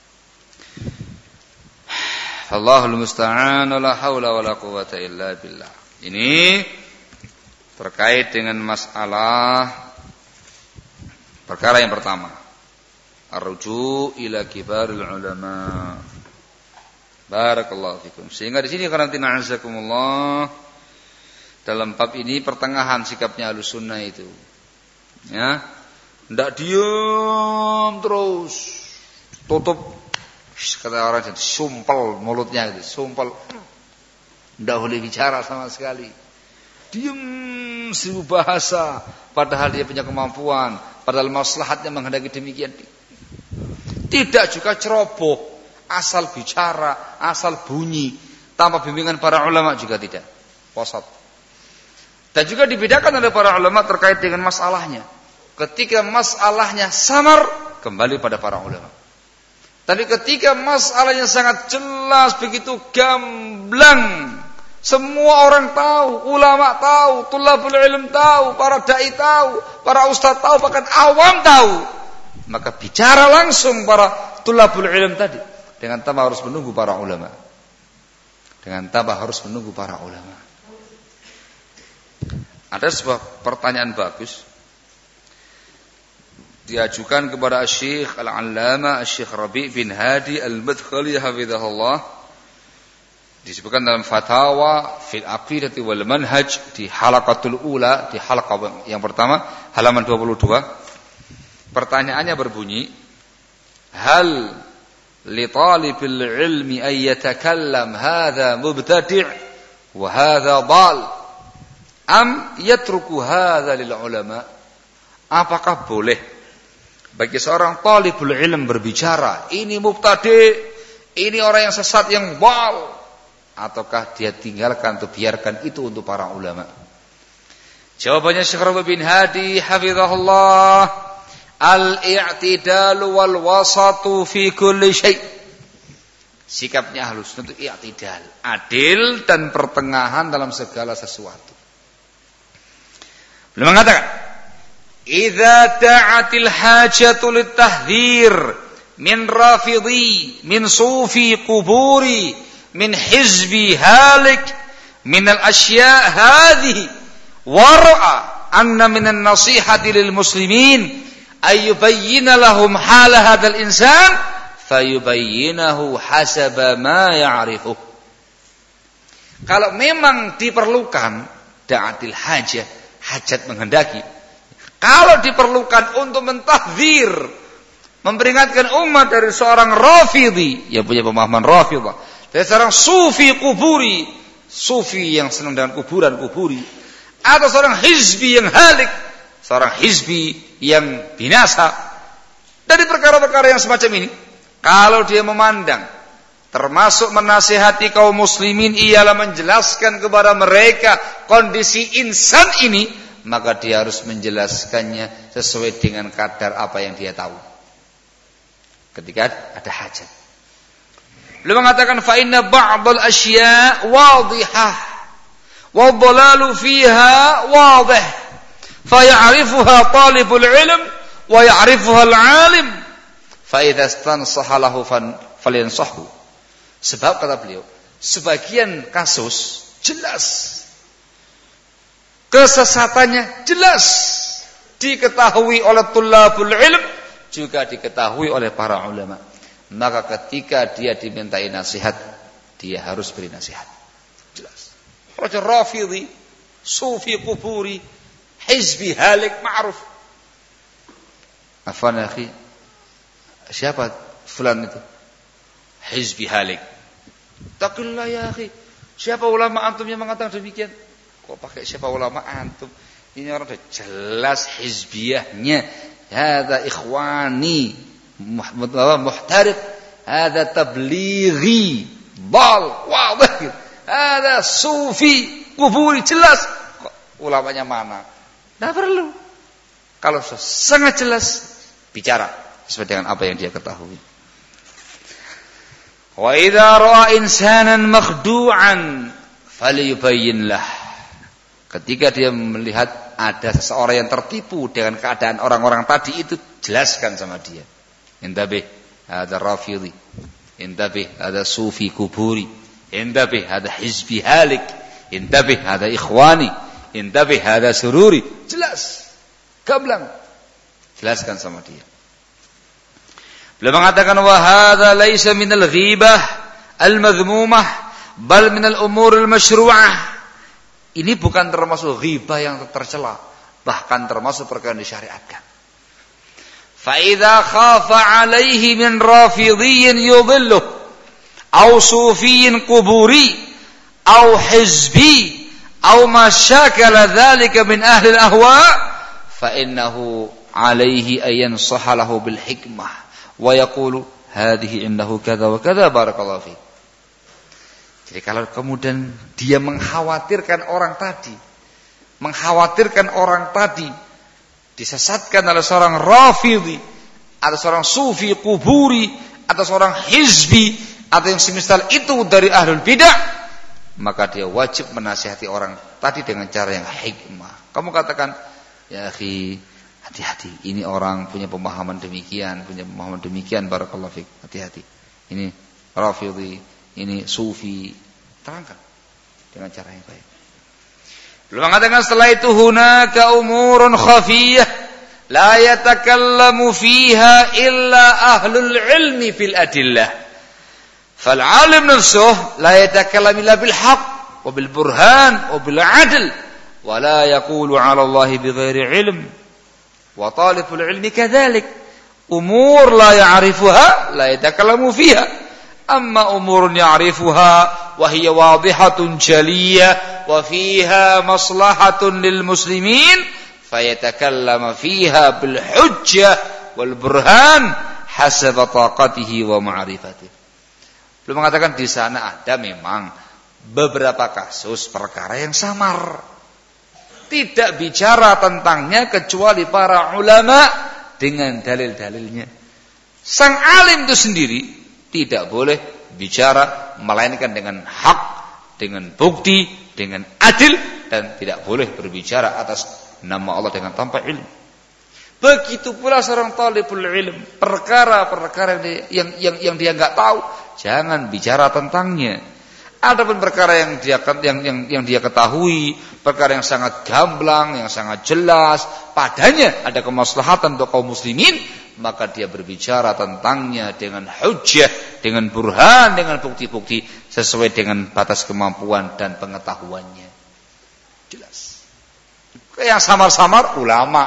Allahul musta'an, la haula wala quwwata illa billah. Ini terkait dengan masalah perkara yang pertama. Ar-ruju' ila kibarul ulama. Barakallahu fikum. Sehingga di sini karantina azakumullah, dalam bab ini pertengahan sikapnya Ahlussunnah itu. Ya. Ndak diam terus. Tutup, kata orang jadi sumpel mulutnya gitu, sumpel. Ndak boleh bicara sama sekali. Diam 1000 bahasa, padahal dia punya kemampuan, padahal maslahatnya menghendaki demikian. Tidak juga ceroboh, asal bicara, asal bunyi, tanpa bimbingan para ulama juga tidak. Wasat. Dan juga dibedakan oleh para ulama terkait dengan masalahnya. Ketika masalahnya samar, kembali pada para ulama. Tapi ketika masalahnya sangat jelas, begitu gamblang, semua orang tahu, ulama tahu, tulabul ilm tahu, para dai tahu, para ustaz tahu, bahkan awam tahu, maka bicara langsung para tulabul ilm tadi, dengan tanpa harus menunggu para ulama. Dengan tanpa harus menunggu para ulama. Ada sebuah pertanyaan bagus diajukan kepada Syekh Al-Allamah Syekh Rabi' bin Hadi Al-Madkhali hafizahullah, disebutkan dalam Fatawa fil Aqidati wal Manhaj di halaqatul ula, di halaqah yang pertama halaman 22. Pertanyaannya berbunyi, hal li talibil ilmi ay yatakallam hadha mubtadi' wa hadha dal am yatruku hadha lil ulama? Apakah boleh bagi seorang talibul ilm berbicara, ini mubtadi', ini orang yang sesat, yang dal, ataukah dia tinggalkan atau biarkan itu untuk para ulama? Jawabannya Syekh Rabi' bin Hadi hafizahullah, al-i'tidalu wal wasatu fi kulli syai'. Sikapnya Ahlussunnah itu i'tidal, adil dan pertengahan dalam segala sesuatu. Beliau mengatakan, idza da'atil hajatu litahdhir min rafidhi min sufi quburi min hizbi halik min al-asya' hadhihi wara'a anna min an-nasihati lil muslimin ay yubayyana lahum hal hadzal insan fayubayyinahu hasaba ma ya'rifu. Kalau memang diperlukan da'atil hajah, hajat menghendaki, kalau diperlukan untuk mentahdzir, memperingatkan umat dari seorang Rafidhi yang punya pemahaman Rafidah, dari seorang sufi kuburi, sufi yang senang dengan kuburan-kuburi, atau seorang hizbi yang halik, seorang hizbi yang binasa, dari perkara-perkara yang semacam ini, kalau dia memandang termasuk menasihati kaum muslimin ialah menjelaskan kepada mereka kondisi insan ini, maka dia harus menjelaskannya sesuai dengan kadar apa yang dia tahu ketika ada hajat. Beliau mengatakan fa inna ba'dal asya' wadihah wa dhalalu fiha wadih fa ya'rifuha talibul ilm wa ya'rifuha al-alim fa idza istansaha lahu falyansahhu. Sebab kata beliau, sebagian kasus jelas kesesatannya, jelas diketahui oleh tulabul ilm, juga diketahui oleh para ulama. Maka ketika dia dimintai nasihat, dia harus beri nasihat. Jelas. Rajul Rafidhi, sufi kuburi, hizbi halik, ma'ruf. Afwan akhi, siapa fulan itu? Hizbi halik. Taqillah ya akhi. Siapa ulama antum yang mengatakan demikian? Kok pakai siapa ulama antum? Ini orang sudah jelas hizbiyahnya. Hada ikhwani muhtarib, hada tablighi bal wadih, hada sufi kuburi, jelas. Kok ulamanya mana? Tidak perlu. Kalau sangat jelas, bicara sesuai dengan apa yang dia ketahui. Wa idza ra'a insanan makhdu'an falyubayyin lah. Ketika dia melihat ada seseorang yang tertipu dengan keadaan orang-orang tadi itu, jelaskan sama dia. Intabih, ada Rafidhi. Intabih, ada Sufi kuburi. Intabih, ada Hizbi halik. Intabih, ada Ikhwani. Intabih, ada Sururi. Jelas. Gamblang. Jelaskan sama dia. Beliau mengatakan wa hadza laisa minal ghibah al-madhmumah bal minal umur al-masyru'ah. Ini bukan termasuk ghibah yang tercela, bahkan termasuk perkara yang disyariatkan. Fa idza khafa 'alaihi min rafidhiyyin yudhilluh aw sufiyyin quburi aw hizbi aw ma syakala dzalika min ahli al-ahwa fa innahu 'alaihi an yansaha lahu bil hikmah wa yaqulu hadhihi innahu kadza wa kadza barakallahu fi. Jadi kalau kemudian dia mengkhawatirkan orang tadi disesatkan oleh seorang Rafidhi atau seorang Sufi kuburi atau seorang Hizbi atau yang semisal itu dari ahlul bidah, maka dia wajib menasihati orang tadi dengan cara yang hikmah. Kamu katakan, ya akhi, hati-hati, ini orang punya pemahaman demikian, barakallahu fiik, hati-hati. Ini Rafidhi, ini Sufi, terangkan dengan cara yang baik. Belum mengatakan setelah itu hunaka umurun khafiyah la yatakallamu fiha illa ahlul ilmi fil adillah. Fal alim nafsuh la yatakallam illa bil haqq wa bil burhan wa bil adl wa la yaqulu 'ala Allah bighairi ilm. Wa talibul ilmi kadzalik. Umur la ya'rifuha la yatakallamu fiha. Amma umurun ya'rifuha wa hiya wadihatun jaliyah wa fiha maslahatun lil muslimin fayatakallama fiha bil hujjah wal burhan hasaba taqatihi wa ma'rifatihi. Belum mengatakan di sana ada memang beberapa kasus perkara yang samar, tidak bicara tentangnya kecuali para ulama dengan dalil-dalilnya. Sang alim itu sendiri tidak boleh bicara melainkan dengan hak, dengan bukti, dengan adil, dan tidak boleh berbicara atas nama Allah dengan tanpa ilmu. Begitu pula seorang talibul ilm, perkara-perkara yang dia enggak tahu, jangan bicara tentangnya. Adapun perkara yang dia ketahui, perkara yang sangat gamblang, yang sangat jelas, padanya ada kemaslahatan untuk kaum muslimin, maka dia berbicara tentangnya dengan hujjah, dengan burhan, dengan bukti-bukti sesuai dengan batas kemampuan dan pengetahuannya. Jelas. Yang samar-samar ulama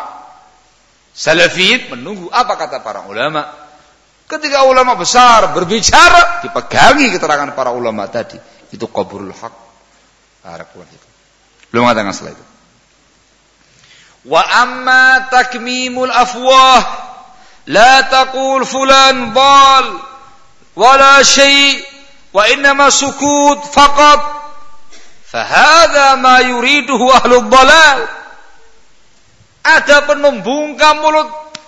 Salafiyin menunggu apa kata para ulama. Ketika ulama besar berbicara, dipegangi keterangan para ulama tadi. Itu qaburul haq. Belum mengatakan setelah itu. Wa amma takmimul afwah, la taqul fulan dal wala syai' wa innama sukut faqat. Fahadha ma yuriduhu ahlul dhalal. Adapun membungkam mulut,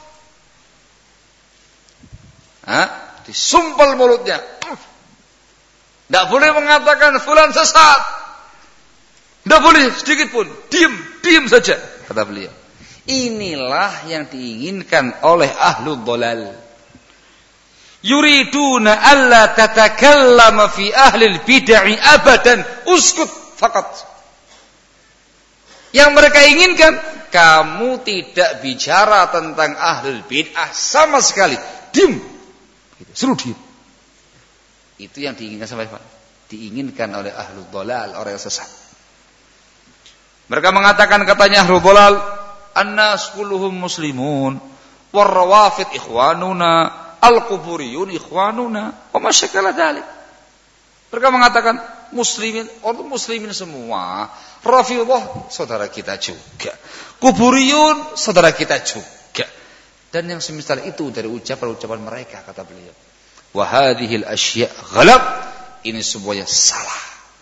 disumpel mulutnya, tidak boleh mengatakan fulan sesat, tidak boleh sedikit pun, diam saja, kata beliau. Inilah yang diinginkan oleh ahlul dhalal. Yuriduna alla tatakallama fi ahlil bid'ah abadan, uskut faqat. Yang mereka inginkan, kamu tidak bicara tentang ahlul bid'ah sama sekali. Diam. Suruh diam. Itu yang diinginkan sama siapa? Diinginkan oleh ahlul dhalal, orang yang sesat. Mereka mengatakan katanya ahlul dhalal, annas kulluhum muslimun, warrawafid ikhwanuna, al-quburiyun ikhwanuna, wa masyakala dhalik. Mereka mengatakan muslimin, orang muslimin semua. Rafidhah saudara kita juga, kuburiyun saudara kita juga, dan yang semisal itu dari ucapan-ucapan mereka, kata beliau. Wa hadhil asya' ghalab, ini semuanya salah.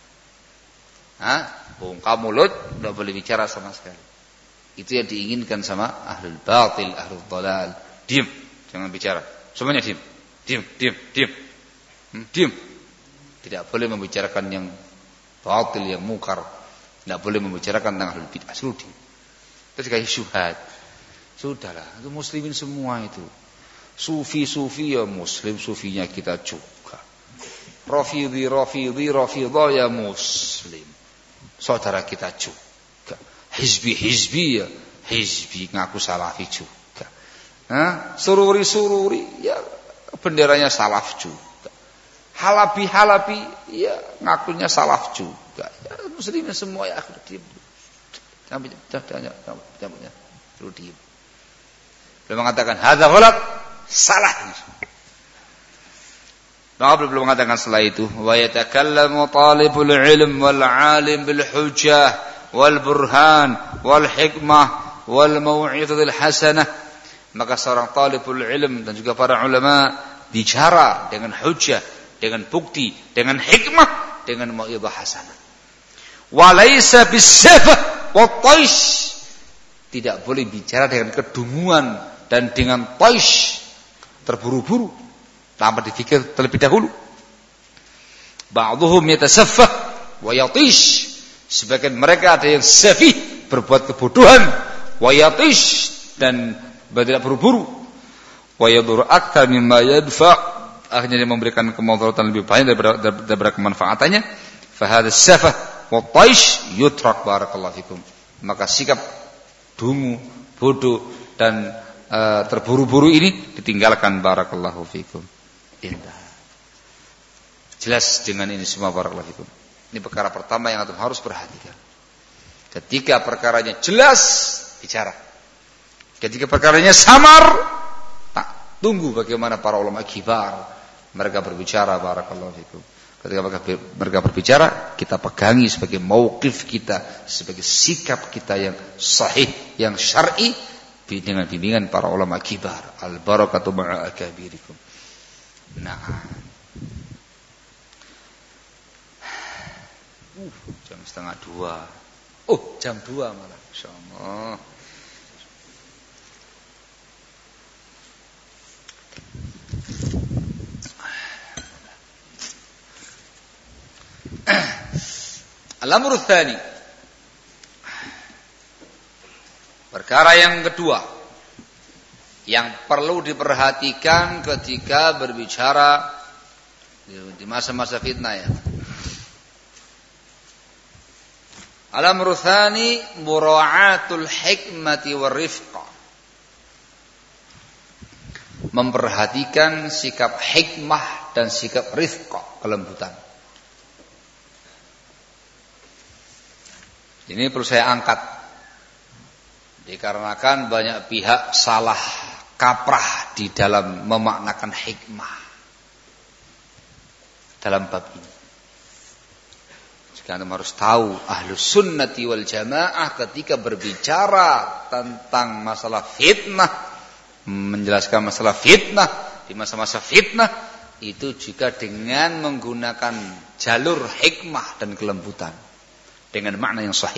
Bungkam mulut, tidak boleh bicara sama sekali. Itu yang diinginkan sama ahlul batil, ahlul dhalal. Diam, jangan bicara. Semuanya diam. Diam. Tidak boleh membicarakan yang batil, yang mungkar. Tidak boleh membicarakan tentang ahlul bid'ah. Terus kayak syubhat. Sudahlah, itu muslimin semua itu. Sufi ya muslim, sufinya kita juga. Rafidhi ya muslim. Saudara kita juga. Hizbi ya hizbi, ngaku salafi juga. Sururi ya benderanya salaf juga. Halabi ya ngakunya salaf juga. Ya, muslimin semua ya akhir diam. Jangan dulu diam. Belum mengatakan hadza ghalat, salah. Belum mengatakan setelah itu wa yatakallamu talibul ilm wal alim bil hujjah wal burhan wal hikmah wal mau'izatil hasanah. Maka seorang talibul ilm dan juga para ulama bicara dengan hujjah, dengan bukti, dengan hikmah, dengan mau'izah hasanah. Wa laisa bisafah wa taish. Tidak boleh bicara dengan kedunguan dan dengan taish, terburu-buru, tanpa dipikir terlebih dahulu. Ba'dhuhum yatasaffah wa yatish. Sebagian mereka ada yang safih, berbuat kebodohan, wa yatish, dan tidak buru-buru. Wa yadur akthar mimma yadfa, akhirnya dia memberikan kemudaratan lebih banyak daripada kemanfaatannya. Fa hadha safah wa taish yutrak barakallahu fikum. Maka sikap dungu, bodoh dan terburu-buru ini ditinggalkan barakallahu fikum. Indah. Jelas dengan ini semua barakallahu fikum. Ini perkara pertama yang antum harus perhatikan. Ketika perkaranya jelas, bicara. Ketika perkaranya samar, tunggu bagaimana para ulama kibar mereka berbicara barakallahu fikum. Ketika mereka berbicara, kita pegangi sebagai mauqif kita, sebagai sikap kita yang sahih, yang syar'i, dengan bimbingan para ulama kibar. Al-barakatu ma'a akabirikum. Nah, jam 1:30. Oh, jam 2 malah. Insyaallah. Al-amru tsani. Perkara yang kedua yang perlu diperhatikan ketika berbicara di masa-masa fitnah ya. Al-amru tsani mura'atul hikmati warifqa. Memperhatikan sikap hikmah dan sikap rifqa, kelembutan. Ini perlu saya angkat. Dikarenakan banyak pihak salah kaprah di dalam memaknakan hikmah dalam bab ini. Jadi harus tahu Ahlus Sunnati wal Jamaah ketika berbicara tentang masalah fitnah, menjelaskan masalah fitnah di masa-masa fitnah, itu juga dengan menggunakan jalur hikmah dan kelembutan dengan makna yang sahih.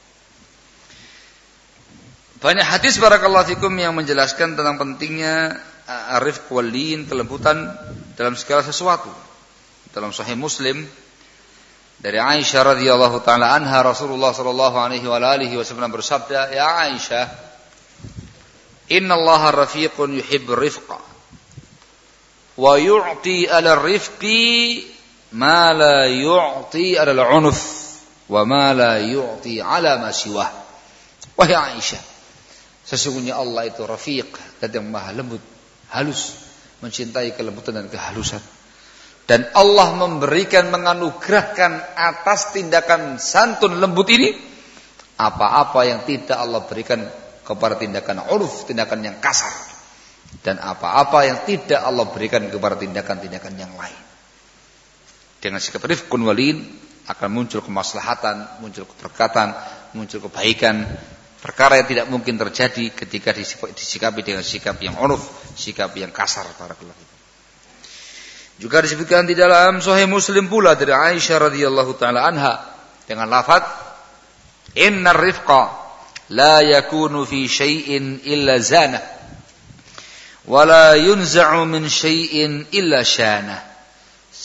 Banyak hadis barakallahu fikum yang menjelaskan tentang pentingnya arif wal lin, kelembutan dalam segala sesuatu. Dalam Sahih Muslim dari Aisyah radhiyallahu taala anha, Rasulullah sallallahu alaihi wa alihi wasallam bersabda, "Ya Aisyah, innallaha rafiqun yuhibbur rifqa wa yu'ti 'ala rifqi ma la yu'ti 'ala al-'unuf wa ma la yu'ti 'ala ma siwah." Wahai Aisyah, sesungguhnya Allah itu rafiq, zat yang maha lembut, halus, mencintai kelembutan dan kehalusan. Dan Allah memberikan, menganugerahkan atas tindakan santun lembut ini apa-apa yang tidak Allah berikan kepada tindakan uruf, tindakan yang kasar. Dan apa-apa yang tidak Allah berikan kepada tindakan-tindakan yang lain. Dengan sikap rifqun walin akan muncul kemaslahatan, muncul keberkatan, muncul kebaikan. Perkara yang tidak mungkin terjadi ketika disikapi dengan sikap yang uruf, sikap yang kasar. Barakallahu. Juga disebutkan di dalam Sahih Muslim pula dari Aisyah radhiyallahu taala anha dengan lafaz innar rifqa la yakunu fi syai'in illa zana wa la yunza'u min syai'in illa syana.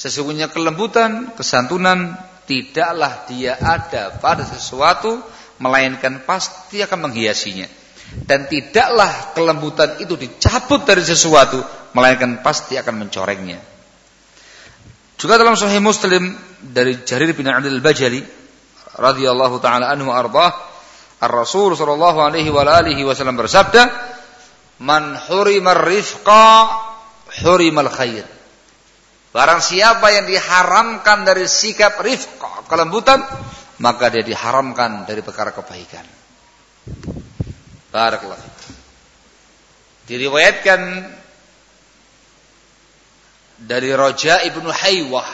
Sesungguhnya kelembutan, kesantunan tidaklah dia ada pada sesuatu, melainkan pasti akan menghiasinya. Dan tidaklah kelembutan itu dicabut dari sesuatu, melainkan pasti akan mencorengnya. Juga dalam Sahih Muslim dari Jarir bin Abdul Bajali radhiyallahu taala anhu arbah, Ar-Rasul sallallahu alaihi wasallam bersabda, "Man hurimar rifqa hurimal khair." Barang siapa yang diharamkan dari sikap rifqa, kelembutan, maka dia diharamkan dari perkara kebaikan. Barakallahu. Diriwayatkan dari Raja ibnu Haywah,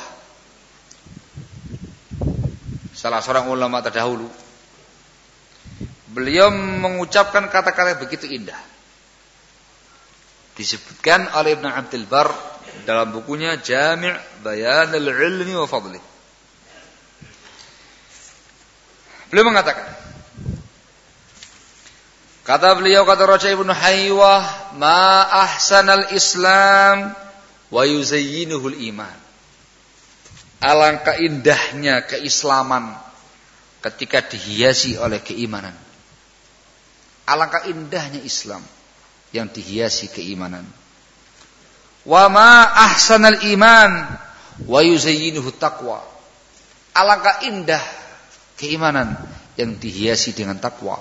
salah seorang ulama terdahulu. Beliau mengucapkan kata-kata begitu indah. Disebutkan oleh Ibn Abdul Bar dalam bukunya Jami' Bayan al-Ilmi wa Fadli. Beliau mengatakan, kata beliau, kata Raja ibnu Haywah, "Ma ahsanal Islam wa yuzayyinuhul iman." Alangkah indahnya keislaman ketika dihiasi oleh keimanan. Alangkah indahnya Islam yang dihiasi keimanan. Wa ma ahsanal iman wa yuzayyinuhu taqwa. Alangkah indah keimanan yang dihiasi dengan takwa.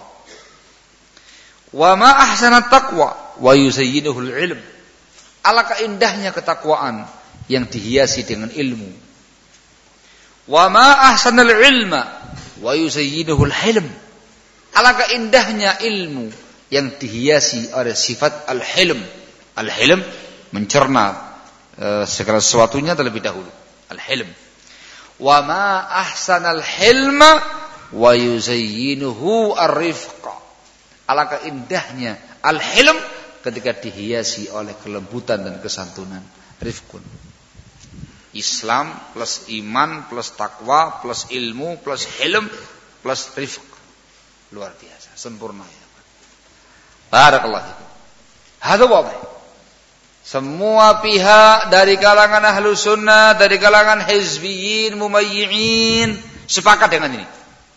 Wa ma ahsanat taqwa wa yuzayyinuhul ilm. Alangkah indahnya ketakwaan yang dihiasi dengan ilmu. Wa ma ahsanal ilma wa yuzayyinuhul hilm. Alangkah indahnya ilmu yang dihiasi oleh sifat al-hilm. Al-hilm mencerna segala sesuatunya terlebih dahulu. Al-hilm. Wa ma ahsanal hilma wa yuzayyinuhu ar-rifqa. Alangkah indahnya al-hilm ketika dihiasi oleh kelembutan dan kesantunan. Rifqun. Islam plus iman plus takwa plus ilmu plus hilm plus rifq. Luar biasa, sempurna ya. Barakallahu fikum. Hada wadih. Semua pihak dari kalangan ahlu sunnah, dari kalangan hizbiyin, mumayyi'in, sepakat dengan ini.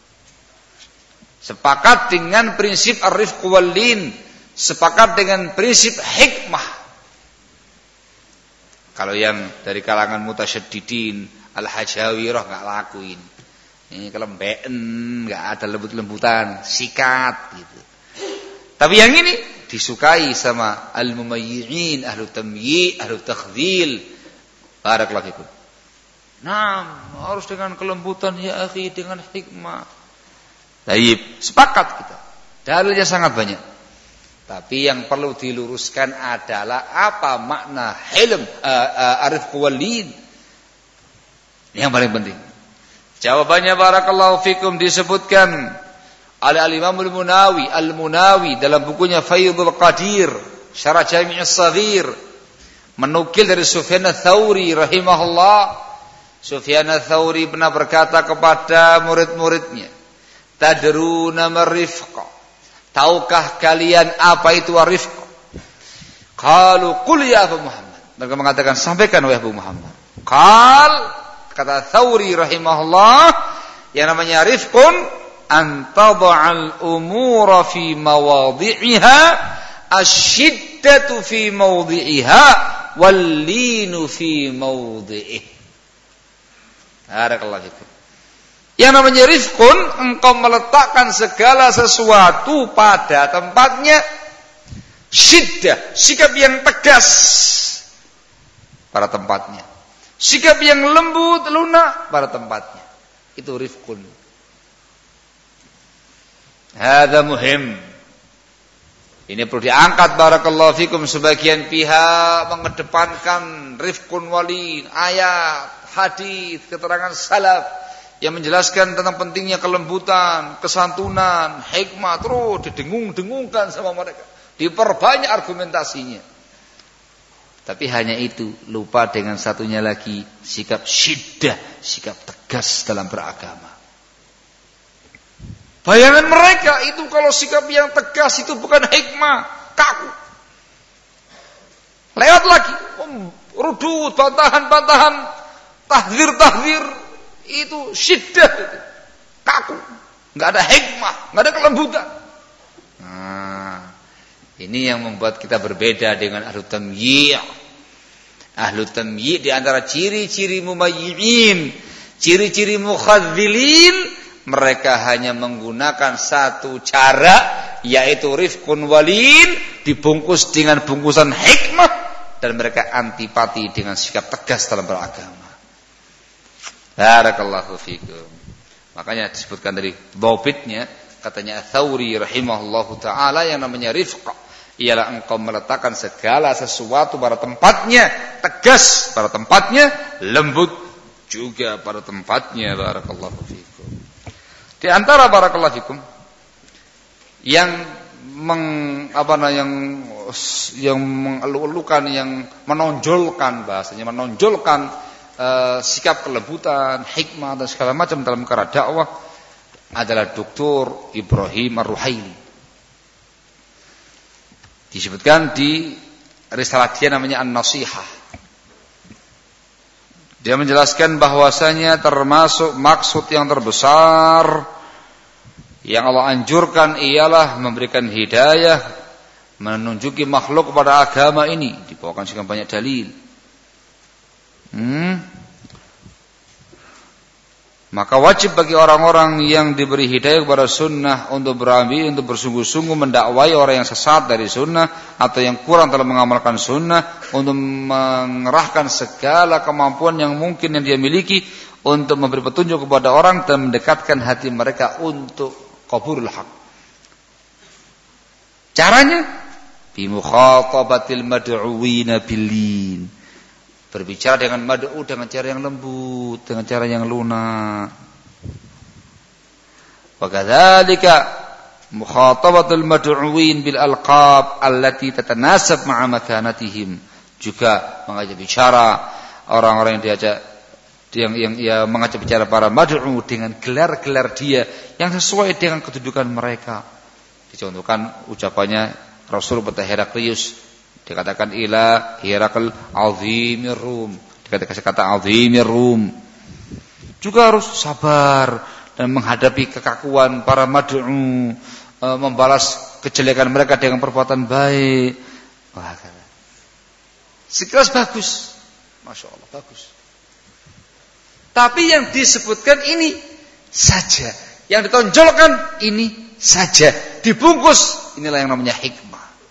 Sepakat dengan prinsip ar-rifq wal lin, sepakat dengan prinsip hikmah. Kalau yang dari kalangan mutasyaddidin, al-hajawirah enggak lakuin. Ini kelembeken, enggak ada lembut-lembutan, sikat gitu. Tapi yang ini disukai sama al-mumayyi'in, ahlu tamyi', ahlu takhdhil. Barakallahu fikum. Nah, harus dengan kelembutan ya akhi, dengan hikmah. Baik, sepakat kita. Dalilnya sangat banyak. Tapi yang perlu diluruskan adalah apa makna hilm, arif wal lin. Yang paling penting. Jawabannya barakallahu fikum disebutkan oleh al-Imam Al-Munawi dalam bukunya Faidul Qadir, Syarah Jami' As-Saghir, menukil dari Sufyan Ats-Tsauri rahimahullah. Sufyan Ats-Tsauri pernah berkata kepada murid-muridnya, "Tadruna marifqa?" Tahukah kalian apa itu ar-rifq? Qalu qul ya Abu Muhammad. Mereka mengatakan, sampaikan wahai Abu Muhammad. Kata Tsauri rahimahullah, yang namanya rifqun an tad'al umura fi mawadhi'iha, asyiddatu fi mawdhi'iha, wal linu fi mawdhi'ih. Barakallahu fikum. Yang namanya rifqun, engkau meletakkan segala sesuatu pada tempatnya. Syiddah, sikap yang tegas pada tempatnya. Sikap yang lembut, lunak pada tempatnya. Itu rifqun. Hada muhim. Ini perlu diangkat barakallahu fikum. Sebagian pihak mengedepankan rifqun walin, ayat, hadis, keterangan salaf yang menjelaskan tentang pentingnya kelembutan, kesantunan, hikmah, terus didengung-dengungkan sama mereka. Diperbanyak argumentasinya. Tapi hanya itu, lupa dengan satunya lagi, sikap syiddah, sikap tegas dalam beragama. Bayangan mereka itu kalau sikap yang tegas itu bukan hikmah, kaku. Lewat lagi, rudud, bantahan-bantahan, tahdzir itu syiddah, itu kaku, nggak ada hikmah, nggak ada kelembutan. Nah, ini yang membuat kita berbeda dengan ahlu tamyi'. Ahlu tamyi' di antara ciri-ciri mumayyi'in, ciri-ciri mukhadzilin, mereka hanya menggunakan satu cara, yaitu rifqun walin, dibungkus dengan bungkusan hikmah, dan mereka antipati dengan sikap tegas dalam beragama. Barakallahu fikum. Makanya disebutkan dari dhabitnya, katanya Tsauri rahimahullahu taala, yang namanya rifq ialah engkau meletakkan segala sesuatu pada tempatnya, tegas pada tempatnya, lembut juga pada tempatnya. Barakallahu fikum. Di antara barakallahu fikum yang mengeluh-elukan, yang menonjolkan, bahasanya menonjolkan sikap kelembutan, hikmah dan segala macam dalam perkara dakwah adalah Dr. Ibrahim Ar-Ruhaili. Disebutkan di risalah dia namanya An-Nasihah. Dia menjelaskan bahwasanya termasuk maksud yang terbesar yang Allah anjurkan ialah memberikan hidayah, menunjuki makhluk kepada agama ini, dibawakan dengan banyak dalil. Maka wajib bagi orang-orang yang diberi hidayah kepada sunnah untuk berambil, untuk bersungguh-sungguh mendakwai orang yang sesat dari sunnah atau yang kurang dalam mengamalkan sunnah, untuk mengerahkan segala kemampuan yang mungkin yang dia miliki untuk memberi petunjuk kepada orang dan mendekatkan hati mereka untuk qabulul haq. Caranya bi mukhatabatil mad'uwina bil-lin. Berbicara dengan mad'u dengan cara yang lembut, dengan cara yang lunak. Wa kadzalika mukhatabatul mad'uwin bil alqab allati tatanasab ma'a makanatihim. Juga mengajak bicara orang-orang yang diajak yang mengajak bicara para mad'u dengan gelar-gelar dia yang sesuai dengan kedudukan mereka. Dicontohkan ucapannya Rasul kepada Heraklius. Dikatakan ila Herakl azimir Rum, dikatakan kata azimir Rum. Juga harus sabar dan menghadapi kekakuan para mad'u, membalas kejelekan mereka dengan perbuatan baik. Wah, sekilas bagus, masya Allah bagus. Tapi yang disebutkan ini saja, yang ditonjolkan ini saja, dibungkus, inilah yang namanya hikmah.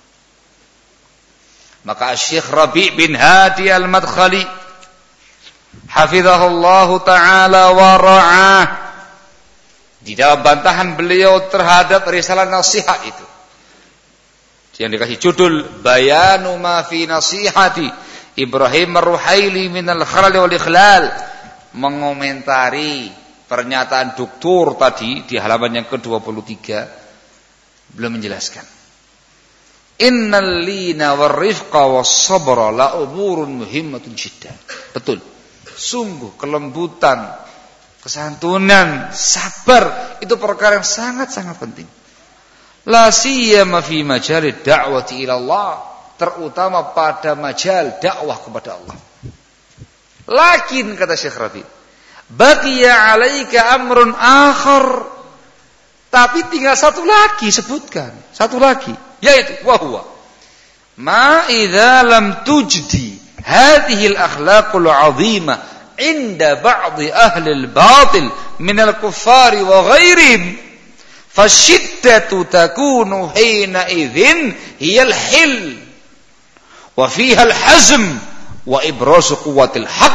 Maka Syekh Rabi' bin Hadi Al-Madkhali hafizahullahu ta'ala wa ra'ah, di dalam bantahan beliau terhadap risalah nasihat itu yang dikasih judul Bayanu ma fi nasihati Ibrahim Ar-Ruhaili minal khalal wal ikhlal, mengomentari pernyataan doktor tadi di halaman yang ke-23, belum menjelaskan innal lina warifqa was-sabra la umurun muhimmatun jiddan. Betul. Sungguh kelembutan, kesantunan, sabar itu perkara yang sangat-sangat penting. La siyama fi majalid da'wati ila Allah, terutama pada majal dakwah kepada Allah. Lakin kata Syekh Rabi, baqiya 'alaika amrun akhar. Tapi tinggal satu lagi sebutkan, satu lagi, yaitu wahwa ma idza lam tujdi hadhihi al-akhlaqul 'azimah 'inda ba'd ahli al-batil min al-kuffari wa ghairihim fasyiddatu takunu hina idzin hiya al-hil wa fiha al-hazm wa ibrasu quwwatil haqq.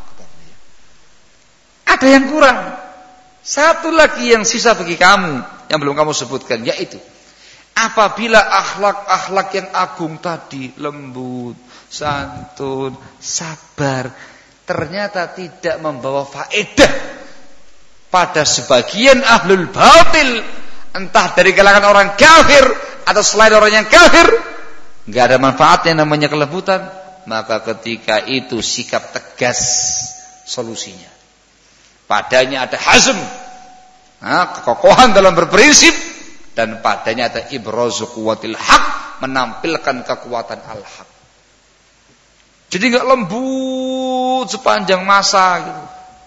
Ada yang kurang, satu lagi yang sisa bagi kamu yang belum kamu sebutkan, yaitu apabila akhlak-akhlak yang agung tadi, lembut, santun, sabar, ternyata tidak membawa faedah pada sebagian ahlul batil, entah dari kalangan orang kafir atau selain orang yang kafir, nggak ada manfaatnya namanya kelembutan, maka ketika itu sikap tegas solusinya. Padanya ada hazm, kekokohan dalam berprinsip, dan padanya ada ibrazu quwwatil haq, menampilkan kekuatan al-haq. Jadi enggak lembut sepanjang masa gitu.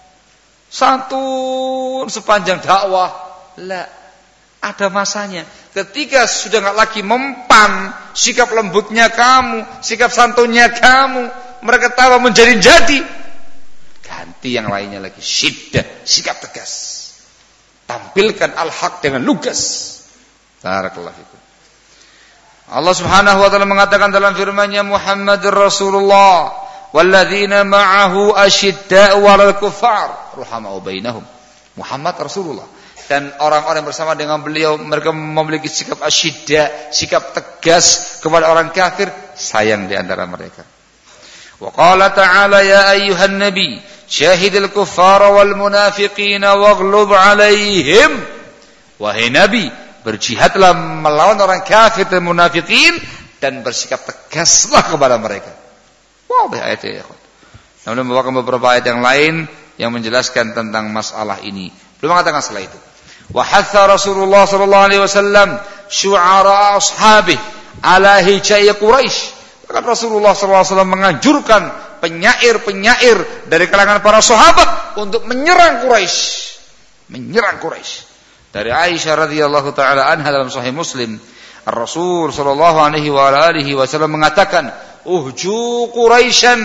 Santun sepanjang dakwah. La, ada masanya. Ketika sudah enggak lagi mempan sikap lembutnya kamu, sikap santunnya kamu, mereka tahu menjadi-jadi, ganti yang lainnya lagi. Syiddah, sikap tegas. Tampilkan al-haq dengan lugas. Barakallahu fikum. Allah Subhanahu wa taala mengatakan dalam firman-Nya, Muhammadur Rasulullah walladzina ma'ahu asyidda'u 'alal kuffar ruhama'u bainahum. Muhammad Rasulullah dan orang-orang bersama dengan beliau, mereka memiliki sikap asyidda, sikap tegas kepada orang kafir, sayang di antara mereka. Wa qala ta'ala ya ayyuhan nabi syahidil kuffara wal munafiqina waghlub 'alaihim. Wahai nabi, berjihadlah melawan orang kafir dan munafikin dan bersikap tegaslah kepada mereka. Wow, ayat-ayat ya. Namun membawakan beberapa ayat yang lain yang menjelaskan tentang masalah ini. Belum mengatakan setelah itu. Wa hatha Rasulullah sallallahu alaihi wasallam syu'ara ashabih ala hijai Quraisy. Maka Rasulullah sallallahu alaihi wasallam menganjurkan penyair-penyair dari kalangan para sahabat untuk menyerang Quraisy. Menyerang Quraisy. Dari Aisyah radhiyallahu taala anha dalam Sahih Muslim, Rasul sallallahu alaihi wa alihi wasallam mengatakan, "Uhju Quraisyan,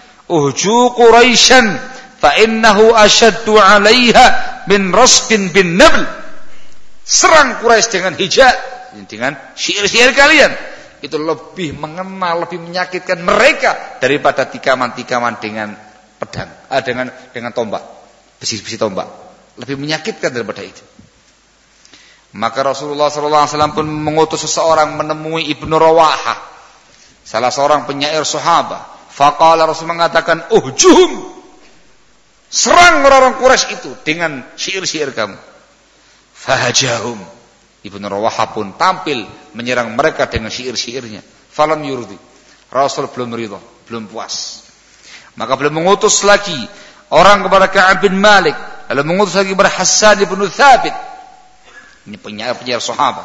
fa innahu ashaddu 'alaiha min rasqin bin nabl." Serang Quraisy dengan hijab, dengan syair-syair kalian. Itu lebih mengena, lebih menyakitkan mereka daripada tikaman-tikaman dengan pedang, dengan tombak, besi-besi tombak. Lebih menyakitkan daripada itu. Maka Rasulullah SAW pun mengutus seseorang menemui Ibnu Rawahah, salah seorang penyair sahabat. Faqala, Rasul mengatakan, uhjuhum, serang orang-orang Quraisy itu dengan syair-syair kamu. Fahajahum, Ibnu Rawahah pun tampil menyerang mereka dengan syair-syairnya. Falam yurdi, Rasul belum ridha, belum puas. Maka beliau mengutus lagi orang kepada Ka'ab bin Malik, lalu mengutus lagi kepada Hassan bin Thabit. Ini penyair sahabat.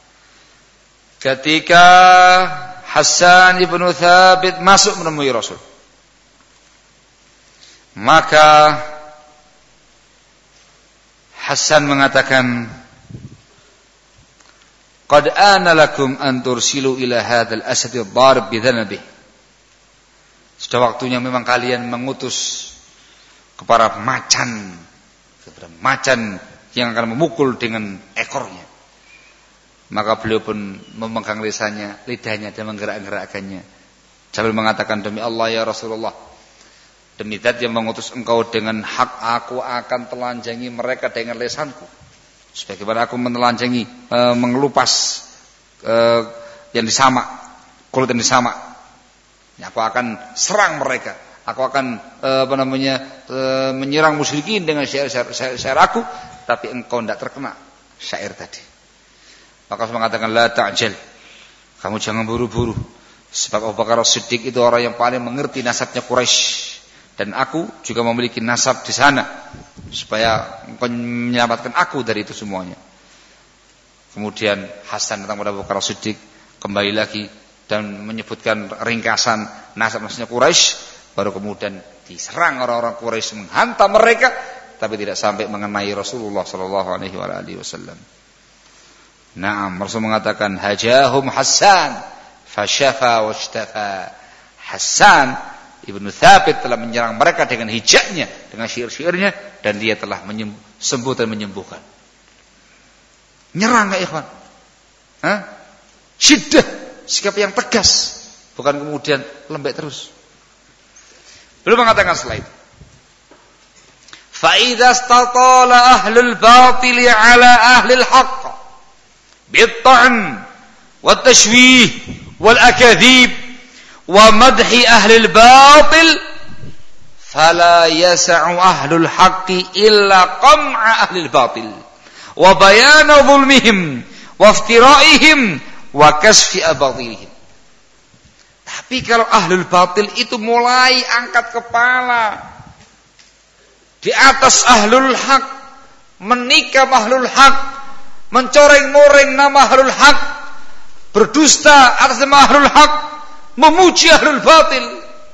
Ketika Hassan bin Thabit masuk menemui Rasul, maka Hassan mengatakan, "Qad ana lakum an tursilu ila hadzal asad ad-darib bi dhanbihi." Sudah waktunya memang kalian mengutus kepada macan yang akan memukul dengan ekornya. Maka beliau pun memegang lidahnya dan menggerak-gerakkannya sambil mengatakan, demi Allah ya Rasulullah, demi zat yang mengutus engkau dengan hak, aku akan telanjangi mereka dengan lisanku, sebagaimana aku menelanjangi, mengelupas yang disamak, kulit yang disamak. Aku akan serang mereka, aku akan menyerang musyrikin dengan syair aku, tapi engkau tidak terkena syair tadi. Maka saya mengatakan, la ta'jal, kamu jangan buru-buru, sebab Abu Bakar As-Siddiq itu orang yang paling mengerti nasabnya Quraisy, dan aku juga memiliki nasab di sana, supaya engkau menyelamatkan aku dari itu semuanya. Kemudian Hasan datang kepada Abu Bakar As-Siddiq kembali lagi dan menyebutkan ringkasan nasab-nasabnya Quraisy, baru kemudian diserang orang-orang Quraisy, menghantam mereka, tapi tidak sampai mengenai Rasulullah sallallahu alaihi wasallam. Naam, Rasul mengatakan, hajahum Hassan fasyafa washtafa. Hassan Ibnu Thabit telah menyerang mereka dengan hijabnya, dengan syair-syairnya, dan dia telah sembuh dan menyembuhkan. Nyerang ya ikhwan. Syiddah, sikap yang tegas, bukan kemudian lembek terus. Belum mengatakan setelah itu, fa idza istatala ahlul batil ala ahlil haqq bit-ta'n wat-tashwih wal-akadhib wa madhi ahlil batil fala yas'u ahlul haqqi illa qam'a ahlil batil wa bayana zulmihim wa iftira'ihim wa kasfi abatilihim. Tapi kalau ahlul batil itu mulai angkat kepala di atas ahlul haq, menikam ahlul haq, mencoreng-moreng nama ahlul haq, berdusta atas nama ahlul haq, memuji ahlul batil,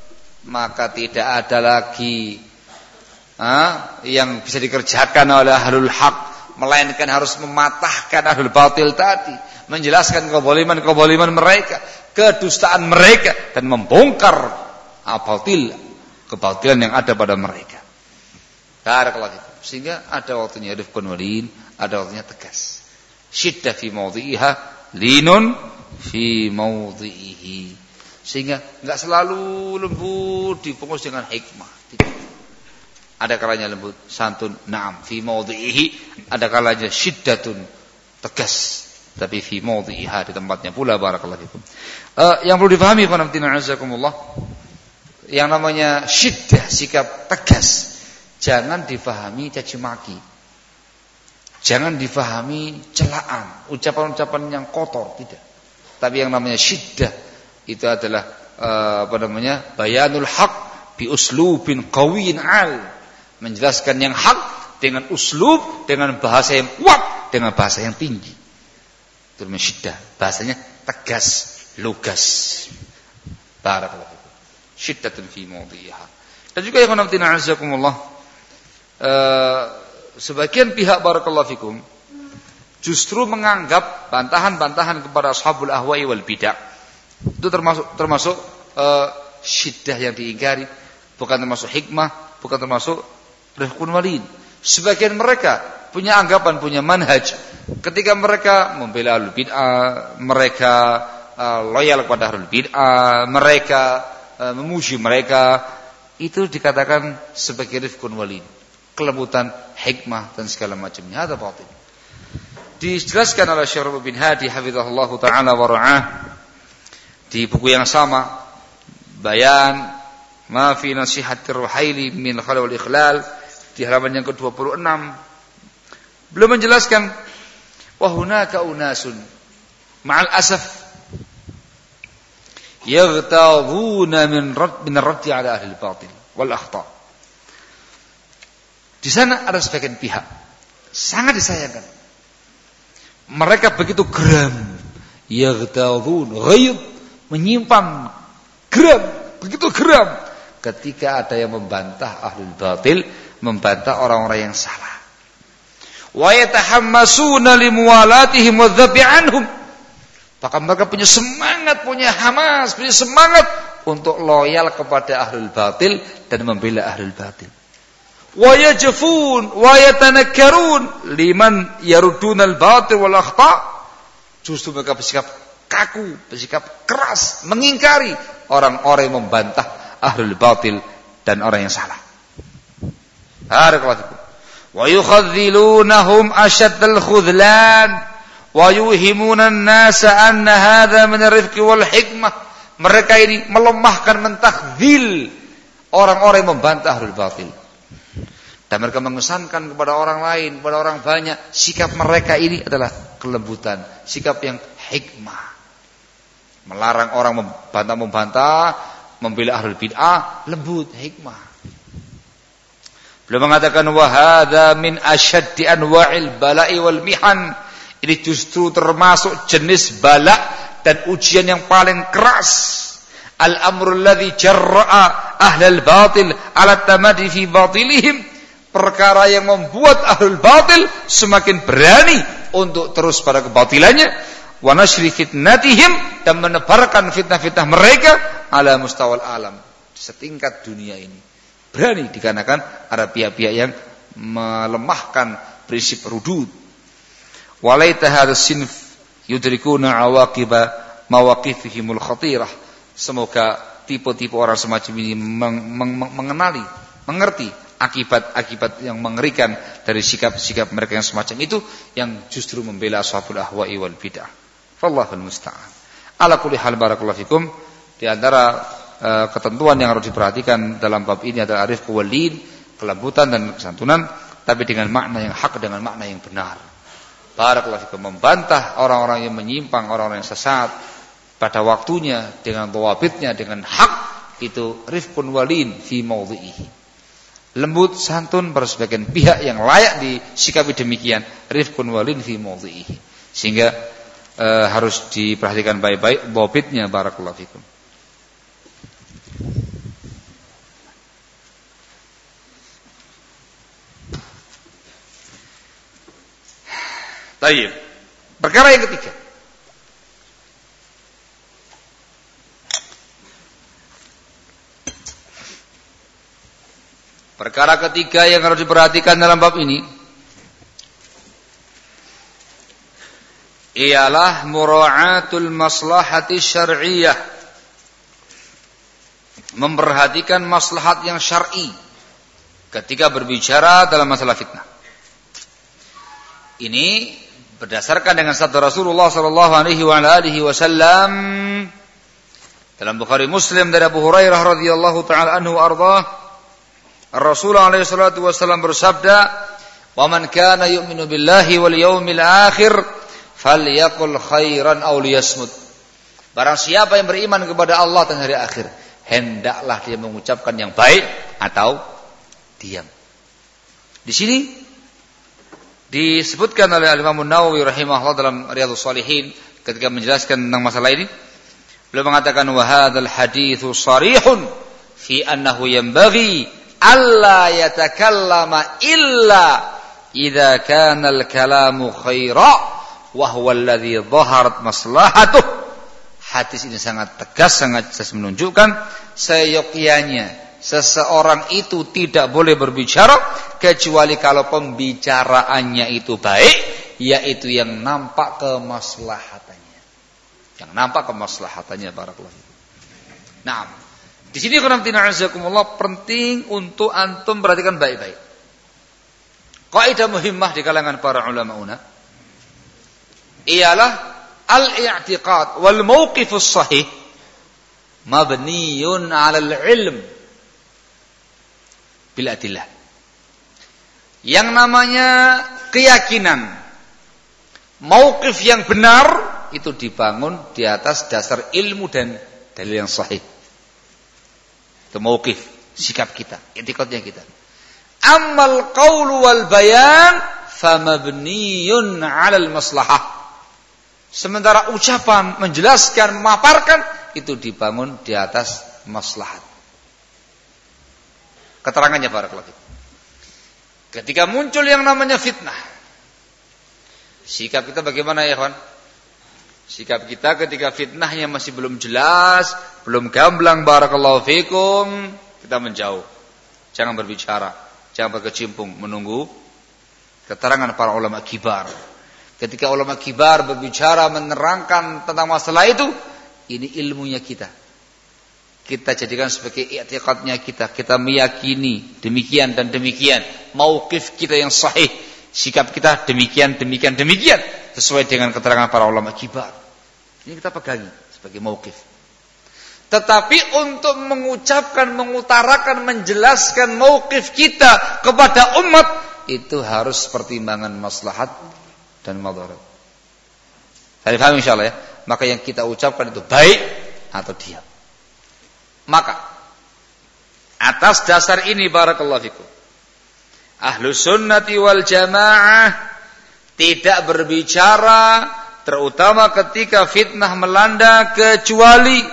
maka tidak ada lagi yang bisa dikerjakan oleh ahlul haq, melainkan harus mematahkan ahlul batil tadi, menjelaskan keboliman mereka, kedustaan mereka, dan membongkar kebatilan yang ada pada mereka. Sehingga ada waktunya rifqun walin, ada waktunya tegas. Syiddah fi mawdhi'iha, linun fi mawdhi'ihi. Sehingga enggak selalu lembut dibungkus dengan hikmah. Ada kalanya lembut, santun, na'am fi mawdhi'ihi, ada kalanya syiddatun, tegas, tapi fi mawdhi'iha, di tempatnya pula. Barakallahu fikum. Yang perlu dipahami qanamtina azakumullah, yang namanya syiddah, sikap tegas, jangan difahami caci maki, jangan difahami celaan, ucapan-ucapan yang kotor, tidak. Tapi yang namanya syiddah itu adalah bayanul haq bi uslubin qawiyyin al, menjelaskan yang hak dengan uslub, dengan bahasa yang kuat, dengan bahasa yang tinggi. Itu namanya syiddah, bahasanya tegas, lugas. Barakallahu fikum. Syiddatun fi mawdhi'iha. Dan juga yang qanamtina azakumullah, sebagian pihak barakallahu fikum justru menganggap bantahan-bantahan kepada ashabul ahwa'i wal bid'ah itu termasuk syiddah yang diingkari, bukan termasuk hikmah, bukan termasuk rifqun walin. Sebagian mereka punya anggapan, punya manhaj, ketika mereka membela ahlul bid'ah, mereka loyal kepada ahlul bid'ah, mereka memuji mereka, itu dikatakan sebagai rifqun walin, kelembutan, hikmah, dan segala macamnya. Ada batil. Dijelaskan oleh Syekh Rabi' bin Hadi hafizahullah taala wa ra'ah di buku yang sama, Bayan ma fi nasihatir ruhaili min khala wal ikhlal, di halaman yang ke-26, beliau menjelaskan wa hunaka unasun ma'al asaf yaghtaduna min raddi ala ahli al-batil wal akhta. Di sana ada sebagian pihak sangat disayangkan, mereka begitu geram, yaghtadun, ghaid, menyimpan, geram, begitu geram ketika ada yang membantah ahlul batil, membantah orang-orang yang salah. Wa yatahammasuna limuwalatihim wa dzabi anhum. Bahkan mereka punya semangat, punya hamas, punya semangat untuk loyal kepada ahlul batil dan membela ahlul batil. Wa yajfun wa yatanakkarun liman yarudunal batil wal akhta. Justru mereka bersikap kaku, bersikap keras, mengingkari orang-orang yang membantah ahlul batil dan orang yang salah. Wa yukhadhilunahum ashaddal khudlan wa yuhimuna an-nasa anna hadha min ar-rifqi wal hikmah. Mereka ini melemahkan, mentakdzil orang-orang yang membantah ahlul batil, dan mereka mengesankan kepada orang lain, kepada orang banyak, sikap mereka ini adalah kelembutan, sikap yang hikmah. Melarang orang membantah, membela ahlul bid'ah, lembut, hikmah. Beliau mengatakan wa hadza min asyaddi anwa'il bala'i wal mihan. Ini justru termasuk jenis bala dan ujian yang paling keras. Al-amrul ladzi jarra'a ahlul batil 'ala tamadi fi batilihim. Perkara yang membuat ahlul batil semakin berani untuk terus pada kebatilannya, wa nashri fitnatihim, dan menebarkan fitnah-fitnah mereka ala mustawal alam, setingkat dunia ini. Berani dikarenakan ada pihak-pihak yang melemahkan prinsip rudud. Walaita hadzal sinf yudrikuna awaqiba mawaqifihimul khatirah. Semoga tipe-tipe orang semacam ini mengerti akibat-akibat yang mengerikan dari sikap-sikap mereka yang semacam itu, yang justru membela ashabul ahwa'i wal bid'ah. Wallahul musta'an. Ala kulli hal, barakallahu fikum, di antara ketentuan yang harus diperhatikan dalam bab ini adalah rifqu wal lin, kelembutan dan kesantunan, tapi dengan makna yang hak, dengan makna yang benar. Barakallahu fikum, membantah orang-orang yang menyimpang, orang-orang yang sesat pada waktunya, dengan dhawabitnya, dengan hak, itu rifqun walin fi mawdhi'ihi. Lembut, santun pada sebagian pihak yang layak disikapi demikian, rifqun walin fi mawdhi'ihi. Sehingga harus diperhatikan baik-baik dhawabitnya. Barakallahu fikum. Baik. Perkara yang ketiga. Perkara ketiga yang harus diperhatikan dalam bab ini ialah mura'atul maslahati syar'iyyah. Memperhatikan maslahat yang syar'i ketika berbicara dalam masalah fitnah. Ini berdasarkan dengan sabda Rasulullah sallallahu alaihi wasallam dalam Bukhari Muslim dari Abu Hurairah radhiyallahu taala anhu ardhah. Rasulullah alaihi salatu wasallam bersabda, "Wa man kana yu'minu billahi wal yawmil akhir falyaqul khairan aw liyasmut." Barang siapa yang beriman kepada Allah dan hari akhir, hendaklah dia mengucapkan yang baik atau diam. Di sini disebutkan oleh Imam Nawawi rahimahullah dalam Riyadhus Shalihin ketika menjelaskan tentang masalah ini, beliau mengatakan wa hadzal haditsu sharihun fi annahu yanbaghi alla yatakallama illa idza kana al-kalamu khaira wa huwa alladhi dhaharat maslahatuh. Hadis ini sangat tegas, sangat menunjukkan seyogyanya seseorang itu tidak boleh berbicara kecuali kalau pembicaraannya itu baik, yaitu yang nampak kemaslahatannya. Yang nampak kemaslahatannya barakallahu. Nah, di sini qanaftina penting untuk antum perhatikan baik-baik. Kaidah muhimmah di kalangan para ulama ialah al-i'tiqad wal mauqifus sahih mabniyun 'ala al-'ilm bil adillah. Yang namanya keyakinan, mauqif yang benar itu dibangun di atas dasar ilmu dan dalil yang sahih. Itu mauqif, sikap kita, i'tiqadnya kita. Ammal qaulu wal bayan famabniyun 'alal maslahah. Sementara ucapan, menjelaskan, memaparkan itu dibangun di atas maslahat. Keterangannya barakallahu. Ketika muncul yang namanya fitnah, sikap kita bagaimana ya kawan? Sikap kita ketika fitnahnya masih belum jelas, belum gamblang barakallahu fikum, kita menjauh. Jangan berbicara, jangan berkecimpung, menunggu keterangan para ulama kibar. Ketika ulama kibar berbicara menerangkan tentang masalah itu, ini ilmunya kita. Kita jadikan sebagai i'tiqadnya kita. Kita meyakini demikian dan demikian. Mauqif kita yang sahih. Sikap kita demikian, demikian, demikian. Sesuai dengan keterangan para ulama kibar. Ini kita pegangi sebagai mauqif. Tetapi untuk mengucapkan, mengutarakan, menjelaskan mauqif kita kepada umat, itu harus pertimbangan maslahat dan madarat. Saya paham insyaallah ya. Maka yang kita ucapkan itu baik atau diam. Maka atas dasar ini barakallahu fikum, Ahlus Sunnati wal Jamaah tidak berbicara terutama ketika fitnah melanda kecuali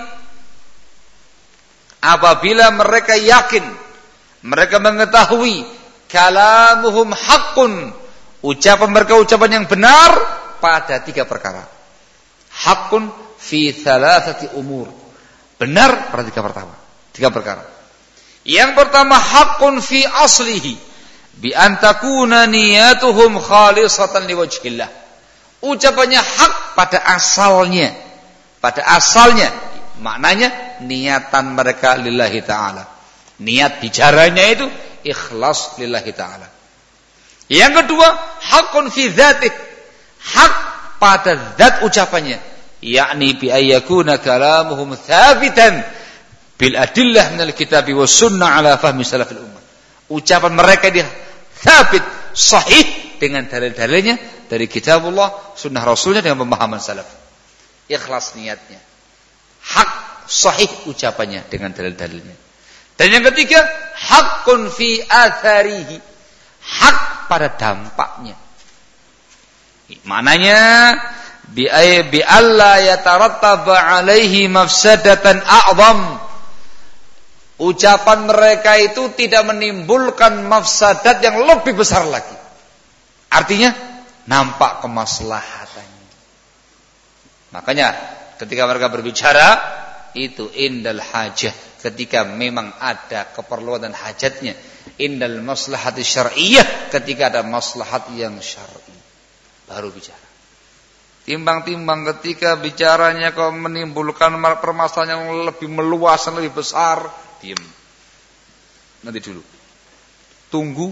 apabila mereka yakin, mereka mengetahui kalamuhum haqqun, ucapan mereka ucapan yang benar pada 3 perkara. Haqqun fi thalathati umur. Benar pada 3 perkara. Yang pertama haqqun fi aslihi bi an takuna niyatuhum khalisatan liwajhillah. Ucapannya hak pada asalnya. Pada asalnya maknanya niatan mereka lillahi ta'ala. Niat bicaranya itu ikhlas lillahi ta'ala. Yang kedua haqqun fi dzatih. Hak pada zat ucapannya, yakni bi ayyakuna kalamuhum tsabitan bil adillah minal kitab was sunnah ala fahmi salafil ummah. Ucapan mereka dia tsabit, sahih dengan dalil-dalilnya dari kitabullah, sunnah rasulnya dengan pemahaman salaf. Ikhlas niatnya. Hak sahih ucapannya dengan dalil-dalilnya. Dan yang ketiga, haqqun fi atharihi. Hak pada dampaknya. Maknanya bi alla yatarattaba alaihi mafsadatan a'zam. Ucapan mereka itu tidak menimbulkan mafsadat yang lebih besar lagi. Artinya nampak kemaslahatannya. Makanya ketika mereka berbicara itu indal hajah, ketika memang ada keperluan dan hajatnya. Indal maslahati syar'iyyah, ketika ada maslahat yang syar'i baru bicara. Timbang-timbang ketika bicaranya kok menimbulkan permasalahan yang lebih meluas, lebih besar, diam. Nanti dulu. Tunggu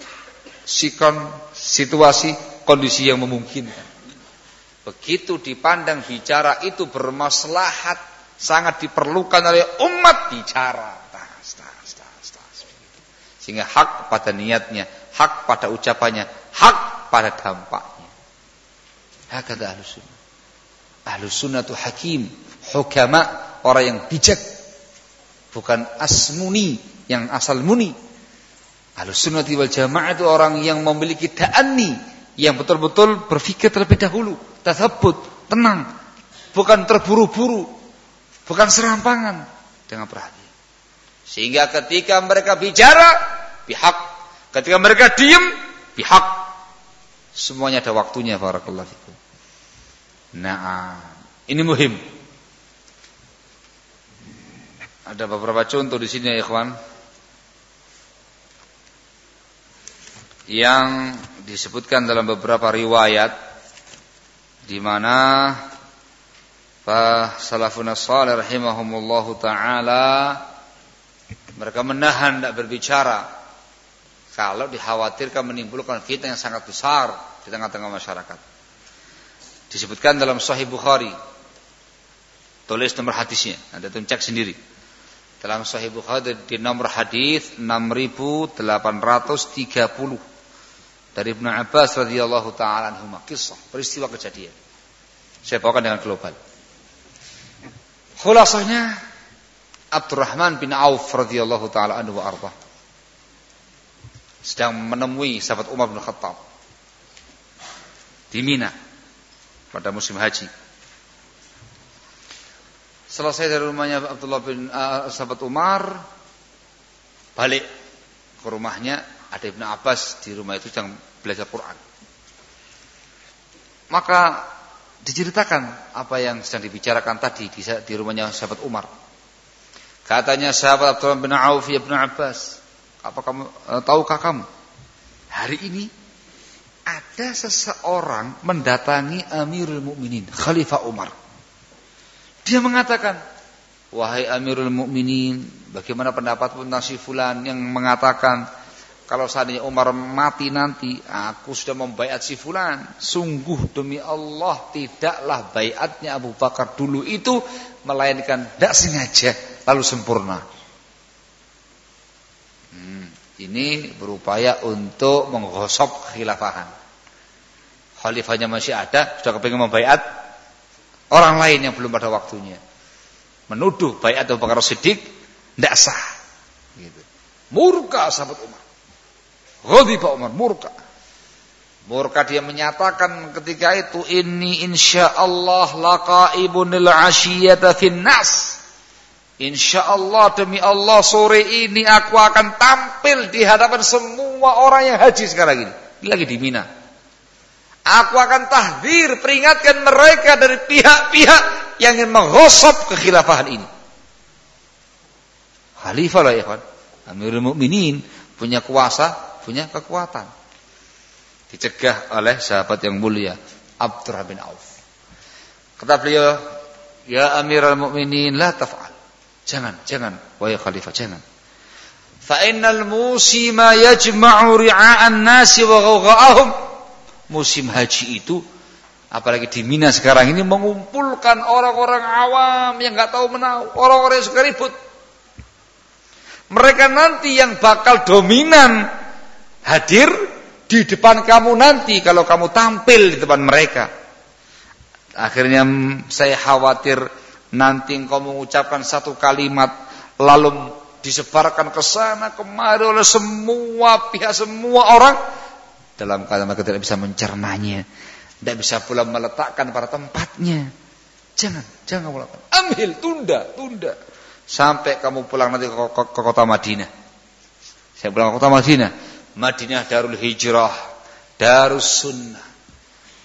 situasi, kondisi yang memungkinkan. Begitu dipandang bicara itu bermaslahat, sangat diperlukan oleh umat, bicara. Sehingga hak pada niatnya, hak pada ucapannya, hak pada dampaknya. Hakata ahlus sunnah. Ahlus sunnah itu hakim, hukama, orang yang bijak, bukan asmuni, yang asal muni. Ahlus sunnah wal jamaah itu orang yang memiliki ta'anni, yang betul-betul berfikir terlebih dahulu, tatsabbut, tenang, bukan terburu-buru, bukan serampangan, dengan perhatian. Sehingga ketika mereka bicara, bihaq. Ketika mereka diam, bihaq. Semuanya ada waktunya, barakallahu fikum. Nah, ini muhim. Ada beberapa contoh di sini ya ikhwan, yang disebutkan dalam beberapa riwayat, di mana salafun salih rahimahumullahu taala mereka menahan tidak berbicara kalau dikhawatirkan menimbulkan fitnah yang sangat besar di tengah-tengah masyarakat. Disebutkan dalam Sahih Bukhari, tulis nomor hadisnya, Anda tuh cek sendiri. Dalam Sahih Bukhari di nomor hadis 6830 dari Ibnu Abbas radhiyallahu taala anhuma, kisah peristiwa kejadian. Saya bawakan dengan global. Khulasahnya, Abdurrahman bin Auf radhiyallahu taala anhu wa arda sedang menemui sahabat Umar bin Khattab di Mina pada musim haji. Selesai dari rumahnya Abdullah bin sahabat Umar, balik ke rumahnya, ada Ibnu Abbas di rumah itu sedang belajar Quran. Maka diceritakan apa yang sedang dibicarakan tadi di rumahnya sahabat Umar. Katanya sahabat Abdullah bin Auf, ya Ibnu Abbas, apa kamu tahukah kamu hari ini ada seseorang mendatangi Amirul Mukminin Khalifah Umar. Dia mengatakan, wahai Amirul Mukminin, bagaimana pendapatmu tentang si fulan yang mengatakan kalau seandainya Umar mati nanti, aku sudah membaiat si fulan. Sungguh demi Allah, tidaklah baiatnya Abu Bakar dulu itu melainkan tidak sengaja lalu sempurna. Ini berupaya untuk menggosok khilafahan. Khalifahnya masih ada, sudah kepingin membaiat orang lain yang belum pada waktunya. Menuduh baiat Abu Bakar Siddiq tidak sah. Gitu. Murka sahabat Umar. Ghadiba Umar, murka. Murka dia menyatakan ketika itu, inni insyaallah laqaibunil asyiyata fin nas. Insyaallah demi Allah sore ini aku akan tampil di hadapan semua orang yang haji sekarang ini. Lagi di Mina. Aku akan tahdzir, peringatkan mereka dari pihak-pihak yang ingin menggosok kekhilafahan ini. Khalifah lah ya kan, Amirul Mukminin, punya kuasa, punya kekuatan. Dicegah oleh sahabat yang mulia Abdurrahman bin Auf. Kata beliau, ya Amirul Mukminin, la taf'al. Jangan, wahai khalifah, jangan. Fa innal musima yajma'u ri'a'an nasi wa ghawgha'ahum. Musim haji itu, apalagi di Mina sekarang ini, mengumpulkan orang-orang awam yang enggak tahu menahu, orang-orang yang suka ribut. Mereka nanti yang bakal dominan hadir di depan kamu nanti kalau kamu tampil di depan mereka. Akhirnya saya khawatir nanti engkau mengucapkan satu kalimat lalu disebarkan ke sana kemari oleh semua pihak, semua orang, dalam kalimat tidak bisa mencernanya, tidak bisa pula meletakkan pada tempatnya. Jangan melakukan. Ambil, tunda sampai kamu pulang nanti ke kota Madinah. Saya pulang ke kota Madinah. Madinah Darul Hijrah, Darus Sunnah.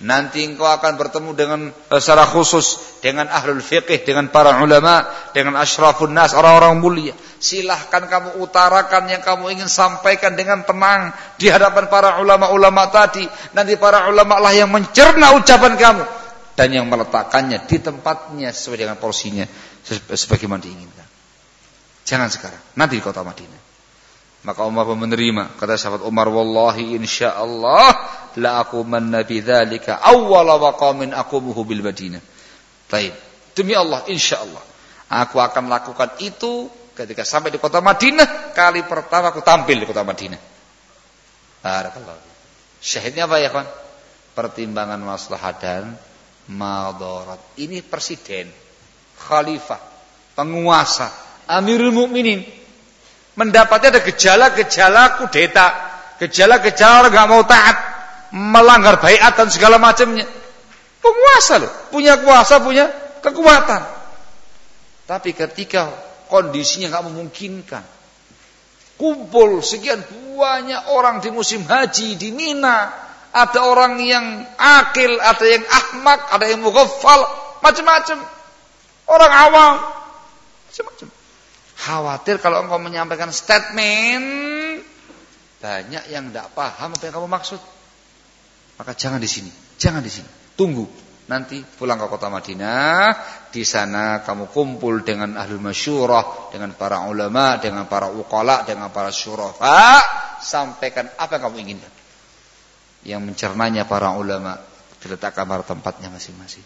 Nanti engkau akan bertemu dengan secara khusus dengan ahlul fiqih, dengan para ulama, dengan asyrafun nas, orang-orang mulia. Silahkan kamu utarakan yang kamu ingin sampaikan dengan tenang di hadapan para ulama-ulama tadi. Nanti para ulama lah yang mencerna ucapan kamu dan yang meletakkannya di tempatnya sesuai dengan porsinya sebagaimana diinginkan. Jangan sekarang, nanti di kota Madinah. Maka Umar pun menerima. Kata sahabat Umar, wallahi insyaallah la aqumanna bidzalika awwala waqamin aqumuhu bil Madinah. Baik. Demi Allah, insyaallah aku akan lakukan itu ketika sampai di kota Madinah. Kali pertama aku tampil di kota Madinah. Barakallahu. Syahidnya apa ya, kawan? Pertimbangan maslahat dan madarat. Ini presiden, khalifah, penguasa, Amirul Mukminin. Mendapatnya ada gejala-gejala kudeta, gejala-gejala orang nggak mau taat, melanggar baiat dan segala macamnya. Penguasa loh, punya kuasa, punya kekuatan. Tapi ketika kondisinya nggak memungkinkan, kumpul sekian banyak orang di musim haji di Mina, ada orang yang akil, ada yang ahmak, ada yang mughaffal, macam-macam, orang awam, macam-macam. Khawatir kalau engkau menyampaikan statement banyak yang tidak paham apa yang kamu maksud. Maka jangan di sini, jangan di sini. Tunggu nanti pulang ke kota Madinah. Di sana kamu kumpul dengan ahlul masyurah, dengan para ulama, dengan para uqala, dengan para syurafa. Sampaikan apa yang kamu inginkan. Yang mencernanya para ulama diletakkan pada tempatnya masing-masing.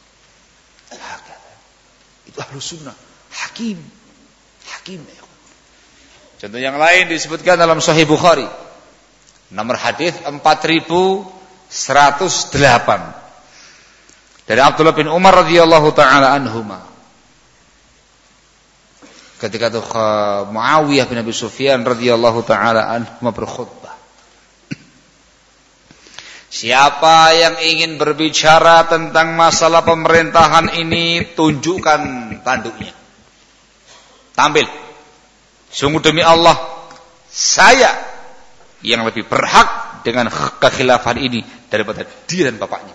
Itu ahlus sunnah, hakim. Contoh yang lain disebutkan dalam Sahih Bukhari, nomor hadis 4108 dari Abdullah bin Umar radhiyallahu taala anhuma. Ketika itu Muawiyah bin Abi Sufyan radhiyallahu taala anhuma berkhutbah. Siapa yang ingin berbicara tentang masalah pemerintahan ini, tunjukkan tanduknya. Tampil. Sungguh demi Allah, saya yang lebih berhak dengan kekhilafan ini daripada dia dan bapaknya.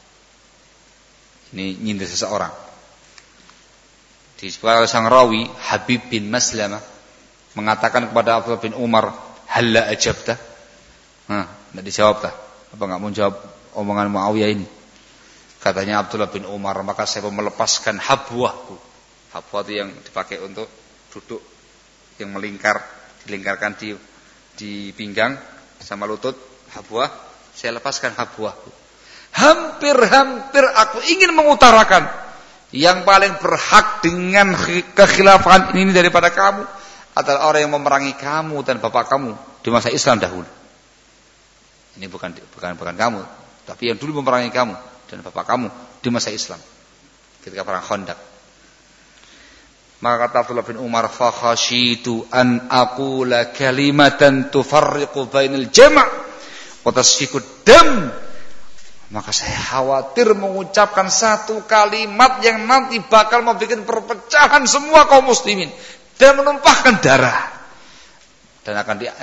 Ini nyindir seseorang. Disebutkan oleh sang rawi Habib bin Maslamah mengatakan kepada Abdullah bin Umar, "Halla ajabta?" Enggak dijawab dah. Apa enggak mau jawab omongan Muawiyah ini? Katanya Abdullah bin Umar, maka saya melepaskan habwahku. Habwah itu yang dipakai untuk duduk, yang dilingkarkan di pinggang sama lutut, habwah. Saya lepaskan habwahku. Hampir aku ingin mengutarakan yang paling berhak dengan kekhilafan ini daripada kamu adalah orang yang memerangi kamu dan bapak kamu di masa Islam dahulu. Ini bukan kamu, tapi yang dulu memerangi kamu dan bapak kamu di masa Islam ketika perang Khandaq. Maka kata Abdullah bin Umar, fa khasyitu an aqula kalimatan tufarriqu bainal jama' wa tasfiku dam. Maka saya khawatir mengucapkan satu kalimat yang nanti bakal membuat perpecahan semua kaum muslimin dan menumpahkan darah. Dan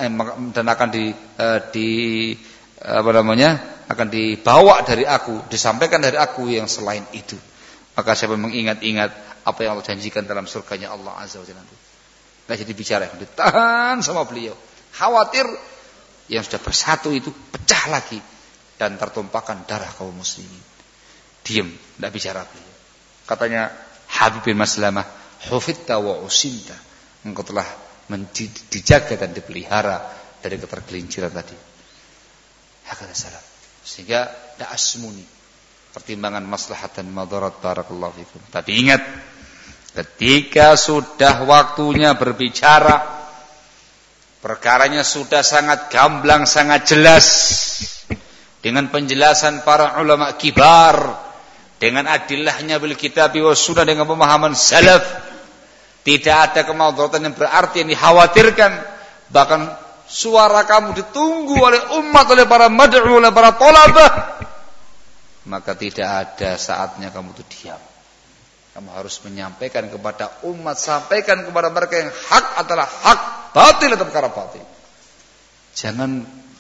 akan dibawa dari aku, disampaikan dari aku yang selain itu. Maka saya mengingat-ingat apa yang Allah janjikan dalam surganya Allah Azza wa Jalla. Enggak jadi bicara, ditahan sama beliau. Khawatir yang sudah bersatu itu pecah lagi dan tertumpahkan darah kaum muslimin. Diam, enggak bicara beliau. Katanya Habib bin Maslamah, "Hufitta wa usinta." Engkau telah dijaga dan dipelihara dari ketergelinciran tadi. Hakata salaf. Sehingga da'asmuni, pertimbangan maslahat dan madarat, barakallahu fikum. Tapi ingat, ketika sudah waktunya berbicara, perkaranya sudah sangat gamblang, sangat jelas, dengan penjelasan para ulama kibar, dengan adillahnya bil kitab wa sunnah, dengan pemahaman salaf, tidak ada kemadaratan yang berarti yang dikhawatirkan. Bahkan suara kamu ditunggu oleh umat, oleh para mad'u, oleh para thalabah. Maka tidak ada saatnya kamu itu diam. Kamu harus menyampaikan kepada umat, sampaikan kepada mereka yang hak adalah hak, batil adalah perkara batil. Jangan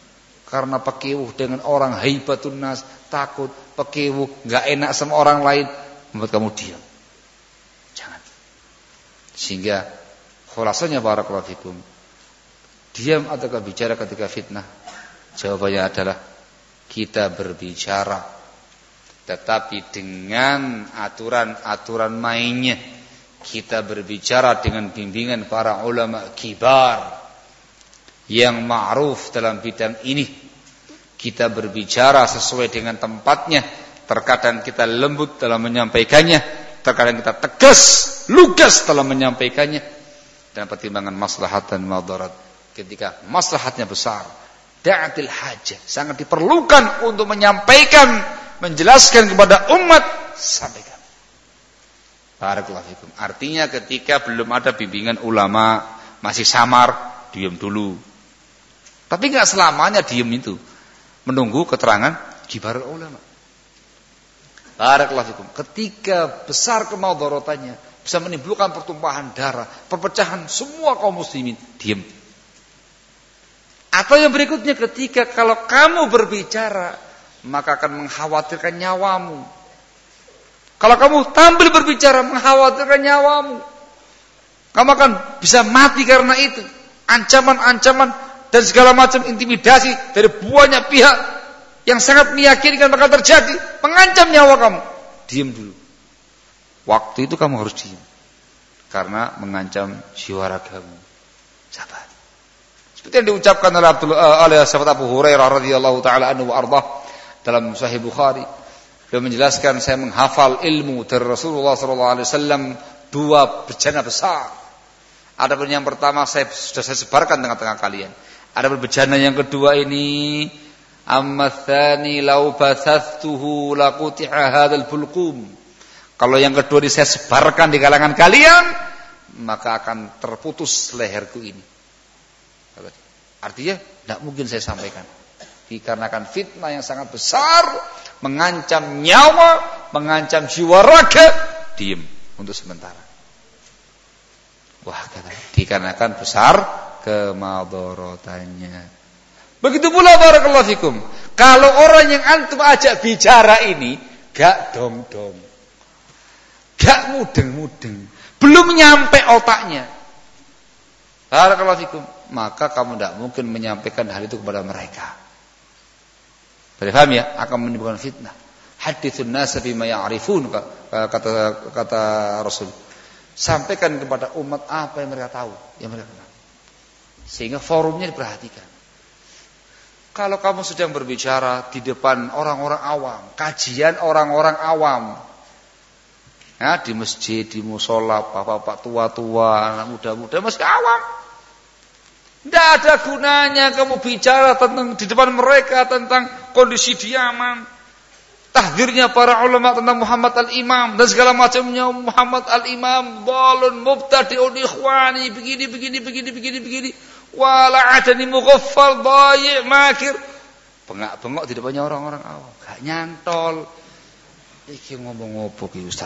karena pekewuh dengan orang, haibatun nas, takut, pekewuh, enggak enak sama orang lain, membuat kamu diam. Jangan. Sehingga khulasanya barakallahu fikum, diam ataukah bicara ketika fitnah? Jawabannya adalah kita berbicara, tetapi dengan aturan-aturan mainnya. Kita berbicara dengan bimbingan para ulama kibar yang ma'ruf dalam bidang ini. Kita berbicara sesuai dengan tempatnya. Terkadang kita lembut dalam menyampaikannya, terkadang kita tegas, lugas dalam menyampaikannya, dan pertimbangan maslahat dan madarat. Ketika maslahatnya besar, da'atil hajah, sangat diperlukan untuk menyampaikan, menjelaskan kepada umat, sampaikan. Barakallahu fikum. Artinya ketika belum ada bimbingan ulama, masih samar, diam dulu. Tapi enggak selamanya diam itu. Menunggu keterangan kibar ulama. Barakallahu fikum. Ketika besar kemadharatannya, bisa menimbulkan pertumpahan darah, perpecahan semua kaum muslimin, diam. Atau yang berikutnya, ketika kalau kamu berbicara, maka akan mengkhawatirkan nyawamu. Kalau kamu tampil berbicara mengkhawatirkan nyawamu, kamu akan bisa mati karena itu. Ancaman-ancaman dan segala macam intimidasi dari banyak pihak yang sangat meyakinkan bakal terjadi, mengancam nyawa kamu. Diam dulu. Waktu itu kamu harus diam, karena mengancam jiwa ragamu. Sabar. Seperti yang diucapkan oleh sahabat Abu Hurairah radhiyallahu taala anhu wa ardhah dalam Sahih Bukhari. Beliau menjelaskan, saya menghafal ilmu dari Rasulullah SAW 2 bejana besar. Adapun yang pertama sudah saya sebarkan tengah-tengah kalian. Adapun bejana yang kedua ini, amma tsani law bathathuhu laquti'a hadzal bulqum. Kalau yang kedua ini saya sebarkan di kalangan kalian, maka akan terputus leherku ini. Artinya tidak mungkin saya sampaikan. Dikarenakan fitnah yang sangat besar, mengancam nyawa, mengancam jiwa raga, diam untuk sementara. Wah, dikarenakan besar kemadharatannya. Begitu pula barakallahu fikum, kalau orang yang antum ajak bicara ini gak dong-dong, gak mudeng-mudeng, belum nyampe otaknya, barakallahu fikum, maka kamu tidak mungkin menyampaikan hal itu kepada mereka. Paham ya? Akan menimbulkan fitnah. Haditsun nas bima ya'rifun, kata Rasul. Sampaikan kepada umat apa yang mereka tahu, yang mereka kenal. Sehingga forumnya diperhatikan. Kalau kamu sedang berbicara di depan orang-orang awam, kajian orang-orang awam, ya, di masjid, di musola, bapak-bapak tua-tua, anak muda-muda, masih awam. Tidak ada gunanya kamu bicara tentang di depan mereka tentang kondisi diaman, tahdzirnya para ulama tentang Muhammad al-Imam dan segala macamnya. Muhammad al-Imam dhalun mubtadi'un ikhwani, begini. Wala adani mughaffal dhayi' makir. Bengak-bengok di depannya orang-orang awam, gak nyantol. Iki ngomong opo ki Ustaz?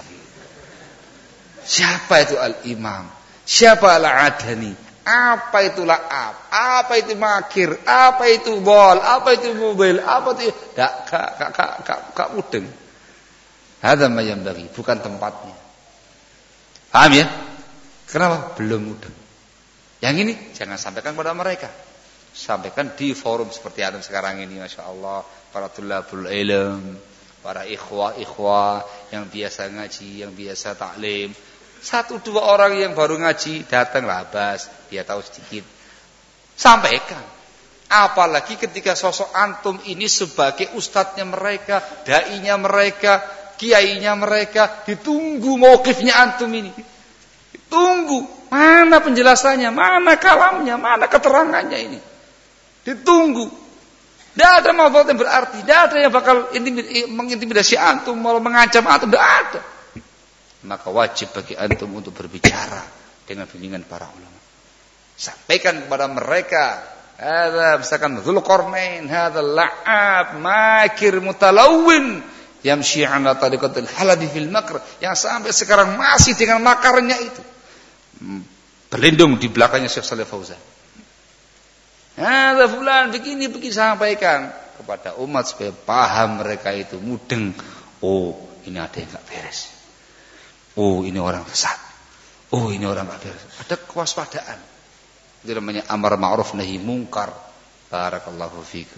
Siapa itu al-Imam? Siapa al-Adani? Apa itu la'ab? Apa itu makir? Apa itu bol? Apa itu mobil? Apa itu? Gak mudeng. Hadza ma yanbaghi, bukan tempatnya. Paham ya? Kenapa? Belum mudeng. Yang ini jangan sampaikan kepada mereka. Sampaikan di forum seperti antum sekarang ini, Masya Allah. Para tulabul ilm, para ikhwah yang biasa ngaji, yang biasa taklim. 1-2 orang yang baru ngaji datang labas, dia tahu sedikit, sampaikan. Apalagi ketika sosok antum ini sebagai ustadznya mereka, dai-nya mereka, kiainya mereka, ditunggu mauqifnya antum ini. Ditunggu, mana penjelasannya, mana kalamnya, mana keterangannya ini. Ditunggu. Tidak ada mawdhu yang berarti, tidak ada yang bakal mengintimidasi antum, malah mengancam antum, tidak ada. Maka wajib bagi antum untuk berbicara dengan bimbingan para ulama. Sampaikan kepada mereka, hadza misalkan Dzulqarnain, hadza la'ab makir mutalawwin yamshi 'ala tariqatil haladi fil makr, yang sampai sekarang masih dengan makarnya itu berlindung di belakangnya Syekh Shalih Fauzan. Ada fulan begini sampaikan kepada umat supaya paham mereka itu mudeng. Oh, ini ada yang enggak beres. Oh, ini orang sesat. Oh, ini orang enggak beres. Ada kewaspadaan. Itu namanya amar ma'ruf nahi munkar. Barakallahu fikum.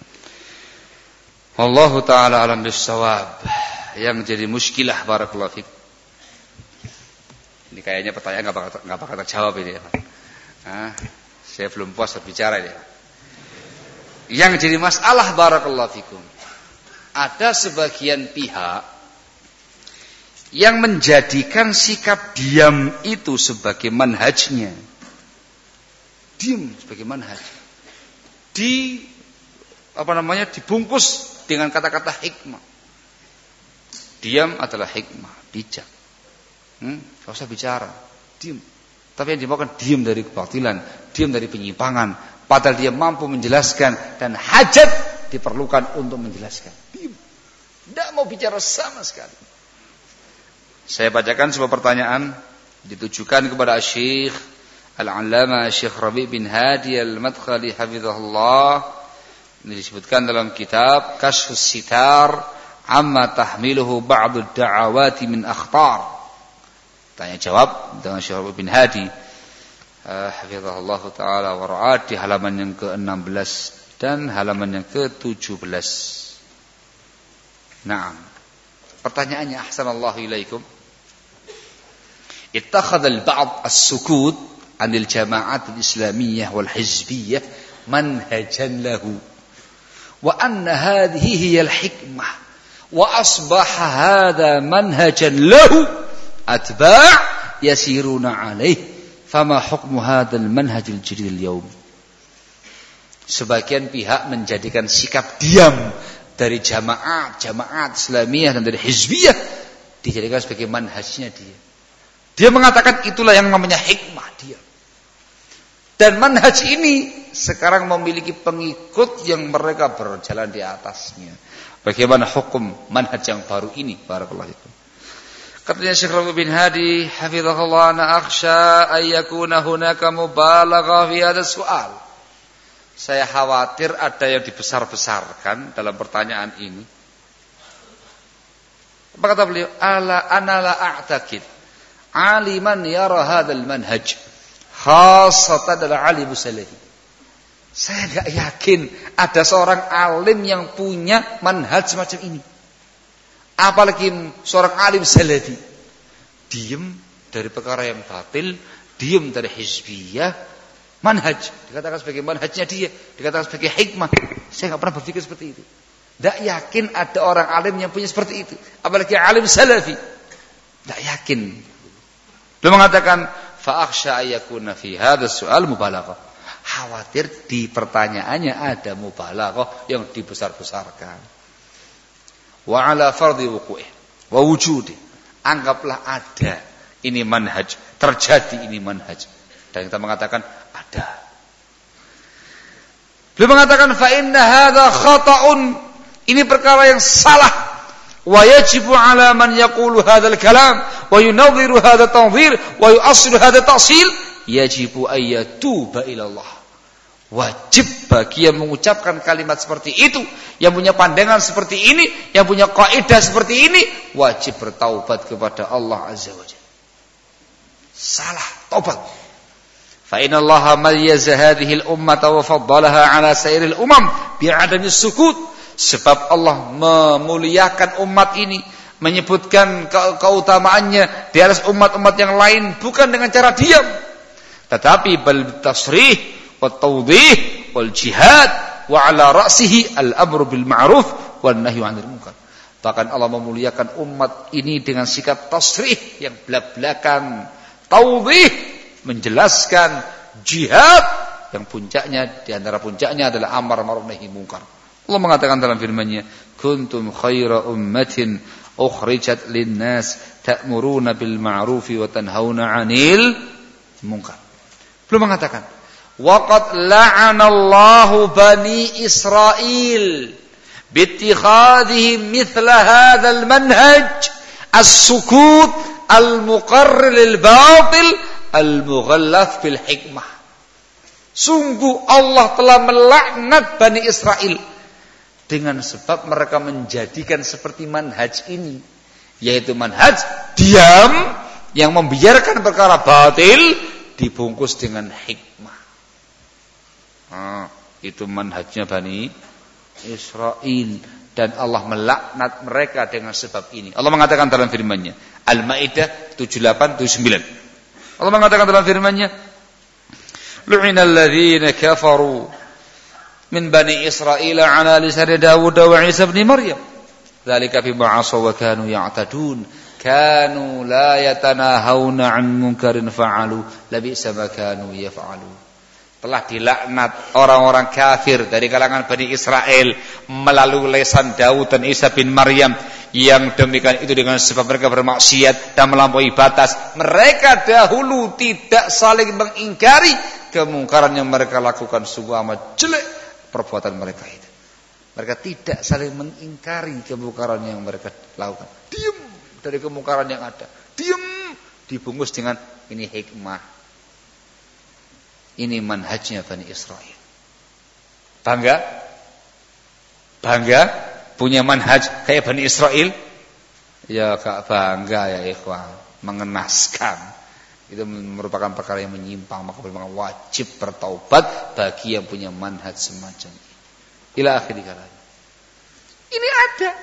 Wallahu taala alam bis-shawab. Yang jadi muskilah barakallahu fikum. Ini kayaknya pertanyaan enggak bakal terjawab ini ya, Pak. Saya belum puas berbicara ini. Yang jadi masalah barakallahu fikum, ada sebagian pihak yang menjadikan sikap diam itu sebagai manhajnya. Diam sebagai manhaj. Dibungkus dengan kata-kata hikmah. Diam adalah hikmah, bijak. Gak usah bicara, diam. Tapi yang dimaukan diam dari kebatilan, diam dari penyimpangan, padahal dia mampu menjelaskan dan hajat diperlukan untuk menjelaskan. Diam. Tidak mau bicara sama sekali. Saya bacakan sebuah pertanyaan ditujukan kepada Syekh Al-Allamah Syekh Rabi' bin Hadi Al-Madkhali hafizahullah. Ini disebutkan dalam kitab Kashfus Sitar amma tahmiluhu ba'du ad-da'awati min akhtar. Tanya jawab dengan Syekh Rabi' bin Hadi hafizahullah taala wa ra'at di halaman yang ke-16 dan halaman yang ke-17. Naam. Pertanyaannya, ahsanallahu ilaikum. Ittakhadha al-ba'd as-sukut 'anil jama'at al-islamiyyah wal hizbiyyah manhajan lahu wa anna hadhihi hiya al-hikmah wa asbaha hadha manhajan lahu atba' yasiruna 'alayhi fama hukmu hadzal manhaj al-jadid al-yawm. Sebagian pihak menjadikan sikap diam dari jamaat Islamiyah dan dari hizbiyah dijadikan sebagai manhajnya dia. Dia mengatakan itulah yang namanya hikmah dia. Dan manhaj ini sekarang memiliki pengikut yang mereka berjalan di atasnya. Bagaimana hukum manhaj yang baru ini? Barakallahu fikum. Katanya Syekh Rabi' bin Hadi hafizahullah, ana akhsha ay yakuna hunaka mubalaghah fi hadha soal. Saya khawatir ada yang dibesar-besarkan dalam pertanyaan ini. Apa kata beliau? Ana la a'taqid aliman yara hadzal manhaj khassatan al-alim salafi. Saya tidak yakin ada seorang alim yang punya manhaj semacam ini. Apalagi seorang alim salafi. Diam dari perkara yang batil, diam dari hizbiyah, manhaj dikatakan sebagai manhajnya dia, dikatakan sebagai hikmah. Saya enggak pernah berpikir seperti itu. Tidak yakin ada orang alim yang punya seperti itu, apalagi alim salafi. Tidak yakin. Beliau mengatakan fa akhsha ayakuna fi hadzal soal mubalaghah. Khawatir di pertanyaannya ada mubalaghah yang dibesar-besarkan. Wa ala fardhi wuqu'ih wa wujudi. Anggaplah ada ini manhaj, terjadi ini manhaj. Dan kita mengatakan ada. Beliau mengatakan fa inna hadza khata'un. Ini perkara yang salah. Wa yajibu ala man yaqulu hadzal kalam wa yunadhiru hadza tanzir wa yu'assilu hadza ta'sil yajibu ayyatuba ila Allah. Wajib bagi yang mengucapkan kalimat seperti itu, yang punya pandangan seperti ini, yang punya kaidah seperti ini, wajib bertaubat kepada Allah Azza wa Jalla. Salah, taubat. Fa inna Allah mayyaza hadhihi al-ummata wa faddalaha ala sairil umam bi'adami sukut. Sebab Allah memuliakan umat ini, menyebutkan keutamaannya di atas umat-umat yang lain bukan dengan cara diam, tetapi bal tasrih wa tawdih wal jihad wa ala ra'sihi al-amru bil ma'ruf wan nahyu 'anil munkar. Bahkan Allah memuliakan umat ini dengan sikap tasrih yang belak-belakan, tawdih menjelaskan, jihad yang puncaknya, di antara puncaknya adalah amar ma'ruf nahi munkar. Allah mengatakan dalam firman-Nya, "Kuntum khaira ummatin ukhrijat lin-nas ta'muruna bil ma'rufi wa tanhauna 'anil munkar." Belum mengatakan, "Wa qad la'ana Allahu bani Israil bi ittikhadhihim mithla hadzal manhaj as-sukut al-muqarrir lil batil al-mughallath bil hikmah." Sungguh Allah telah melaknat Bani Israel dengan sebab mereka menjadikan seperti manhaj ini, yaitu manhaj diam yang membiarkan perkara batil dibungkus dengan hikmah. Itu manhajnya Bani Israel, dan Allah melaknat mereka dengan sebab ini. Allah mengatakan dalam firman-Nya, Al-Maidah 78-79. Allah mengatakan dalam firman-Nya, lu'inal ladzina kafaru min bani Israil ala lisan Dawud wa Isa ibn Maryam dzalika bima 'asaw wa kanu ya'tadun kanu la yatanahawna 'an munkarin fa'alu labisa ma kanu yaf'alun. Telah dilaknat orang-orang kafir dari kalangan Bani Israel melalui lisan Daud dan Isa bin Maryam, yang demikian itu dengan sebab mereka bermaksiat dan melampaui batas. Mereka dahulu tidak saling mengingkari kemungkaran yang mereka lakukan. Sungguh amat jelek perbuatan mereka itu. Mereka tidak saling mengingkari kemungkaran yang mereka lakukan. Diam dari kemungkaran yang ada. Diam, dibungkus dengan ini hikmah. Ini manhajnya Bani Israel. Bangga? Bangga punya manhaj kayak Bani Israel? Ya gak bangga ya ikhwan. Mengenaskan. Itu merupakan perkara yang menyimpang. Maka memang wajib bertaubat bagi yang punya manhaj semacam ini. Ila akhiri kalanya. Ini ada.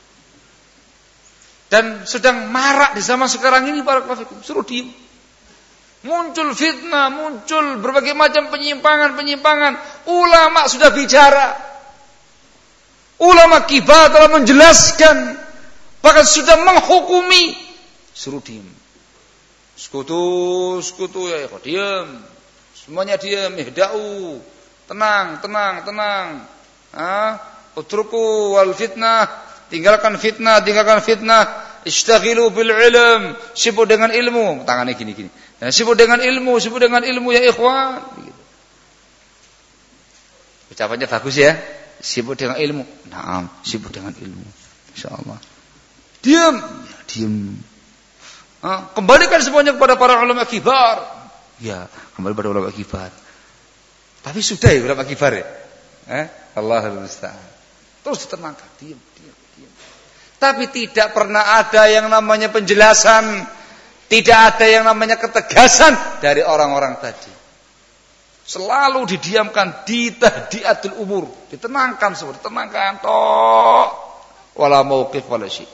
Dan sedang marak di zaman sekarang ini para kafirin. Suruh diem. Muncul fitnah, muncul berbagai macam penyimpangan-penyimpangan. Ulama sudah bicara. Ulama kibar telah menjelaskan. Bahkan sudah menghukumi. Suruh diam. Sekutu ya, diam. Semuanya diam, ihda'u. Tenang. Utruku wal fitnah. Tinggalkan fitnah. Ishtaghilu bil ilm. Sibuk dengan ilmu. Tangannya gini. Nah, sibuk dengan ilmu ya ikhwan. Begitu. Ucapannya bagus ya. Sibuk dengan ilmu. Naam, sibuk dengan ilmu. Insyaallah. Diam. Kembalikan semuanya kepada para ulama kibar. Ya, kembali pada ulama kibar. Tapi sudah ya ulama kibar ya. Allahul musta'an. Terus ditenangkan, diam. Tapi tidak pernah ada yang namanya penjelasan. Tidak ada yang namanya ketegasan dari orang-orang tadi. Selalu didiamkan, ditahdiatul umur, ditenangkan semua, ditenangkan tok. Wala mauqif wala syai'.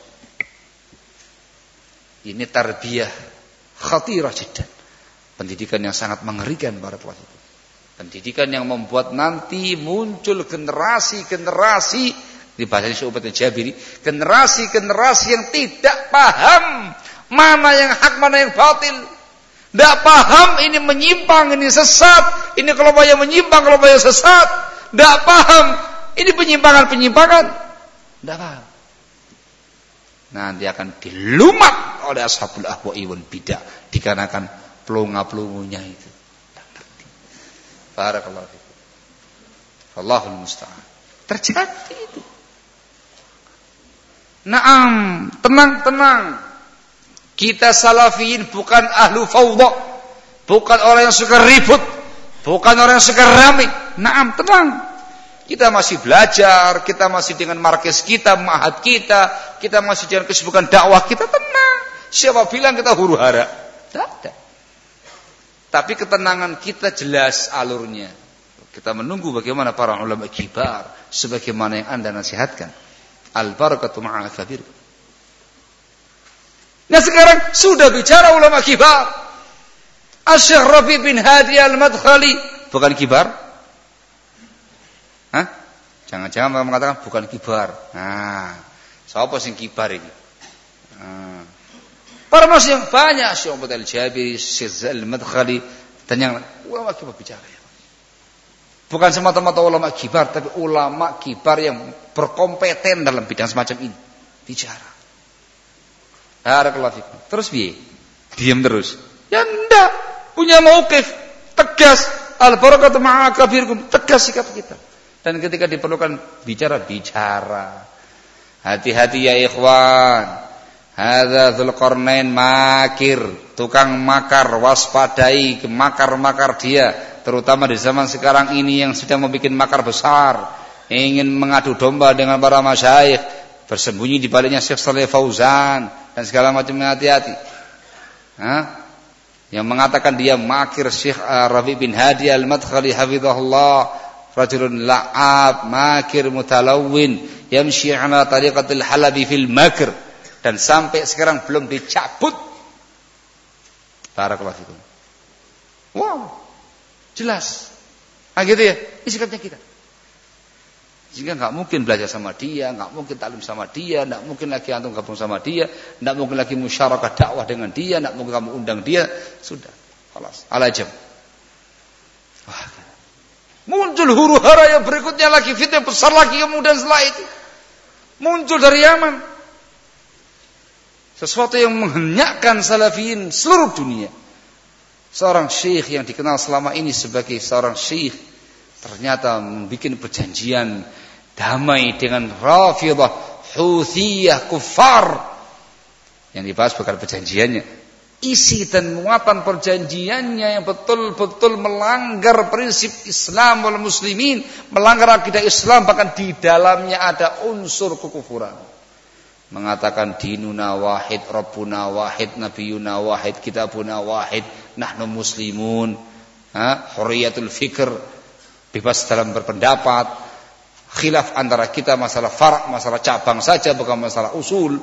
Ini tarbiyah khatirah jiddan. Pendidikan yang sangat mengerikan barakallahu fikum. Pendidikan yang membuat nanti muncul generasi-generasi, di bahasa Syu'bat Jabiri, generasi-generasi yang tidak paham mana yang hak, mana yang batil. Tidak paham ini menyimpang, ini sesat. Ini kelompok yang menyimpang, kelompok yang sesat. Tidak paham ini penyimpangan-penyimpangan. Tidak paham. Nanti akan dilumat oleh ashabul ahwa'i wal bidah, dikarenakan pelunga-pelungunya itu. Tidak ngerti. Barakallahu fikum. Allahul musta'an. Terjadi itu. Naam, tenang. Kita salafiyin bukan ahlu fawdha, bukan orang yang suka ribut, bukan orang yang suka rame. Naam, tenang. Kita masih belajar, kita masih dengan markes kita, ma'had kita masih dengan kesibukan dakwah kita, tenang. Siapa bilang kita huru hara? Tidak ada. Tapi ketenangan kita jelas alurnya. Kita menunggu bagaimana para ulama kibar, sebagaimana yang Anda nasihatkan. Al-barakatu ma'al kabir. Nah sekarang sudah bicara ulama kibar. Asy-Syaikh Rabi' bin Hadi Al-Madkhali bukan kibar? Hah? Jangan-jangan mengatakan bukan kibar. Nah, siapa sing kibar ini? Para masih yang banyak, Syekh Muhammad Al-Jabiri, Syekh Al-Madkhali, dan yang ulama kibar bicara. Bukan semata-mata ulama kibar, tapi ulama kibar yang berkompeten dalam bidang semacam ini bicara. Barakallahu fikum. Terus piye? Diam terus. Ya enggak, punya mauqif tegas. Al-barakatu ma'a kabirkum, tegas sikap kita. Dan ketika diperlukan bicara. Hati-hati ya ikhwan. Hadza Dzulqarnain makir, tukang makar, waspadai makar-makar dia. terutama di zaman sekarang ini yang sedang membuat makar besar, ingin mengadu domba dengan para masyayikh, bersembunyi di baliknya Syekh Shalih Fauzan dan segala macam. Hati-hati. Yang mengatakan dia makir, Syekh Rabi bin Hadi Al-Madkhali hafizahullah, rajulun la'ab, makir, mutalawwin, yamshi ala tariqatil Halabi fil makr, dan sampai sekarang belum dicabut. Barakallahu fikum. Wow, jelas. Gitu ya, ini sikapnya kita. Sehingga nggak mungkin belajar sama dia, nggak mungkin taklim sama dia, nggak mungkin lagi antum gabung sama dia, nggak mungkin lagi musyarakah dakwah dengan dia, nggak mungkin kamu undang dia. Sudah, kelas, alajam. Wah, muncul huru hara yang berikutnya lagi, fitnah besar lagi kemudian setelah itu muncul dari Yaman. Sesuatu yang menghenyakkan salafiyin seluruh dunia. Seorang syekh yang dikenal selama ini sebagai seorang syekh ternyata membuat perjanjian damai dengan Rafidhah, Huthiyah, kufar. Yang dibahas bukan perjanjiannya, isi dan muatan perjanjiannya yang betul-betul melanggar prinsip Islam wal muslimin, melanggar akidah Islam, bahkan di dalamnya ada unsur kekufuran. Mengatakan dinuna wahid, rabbuna wahid, nabiyuna wahid, kitabuna wahid, nahnu muslimun, hurriyatul fikr, bebas dalam berpendapat, khilaf antara kita masalah far', masalah cabang saja, bukan masalah usul.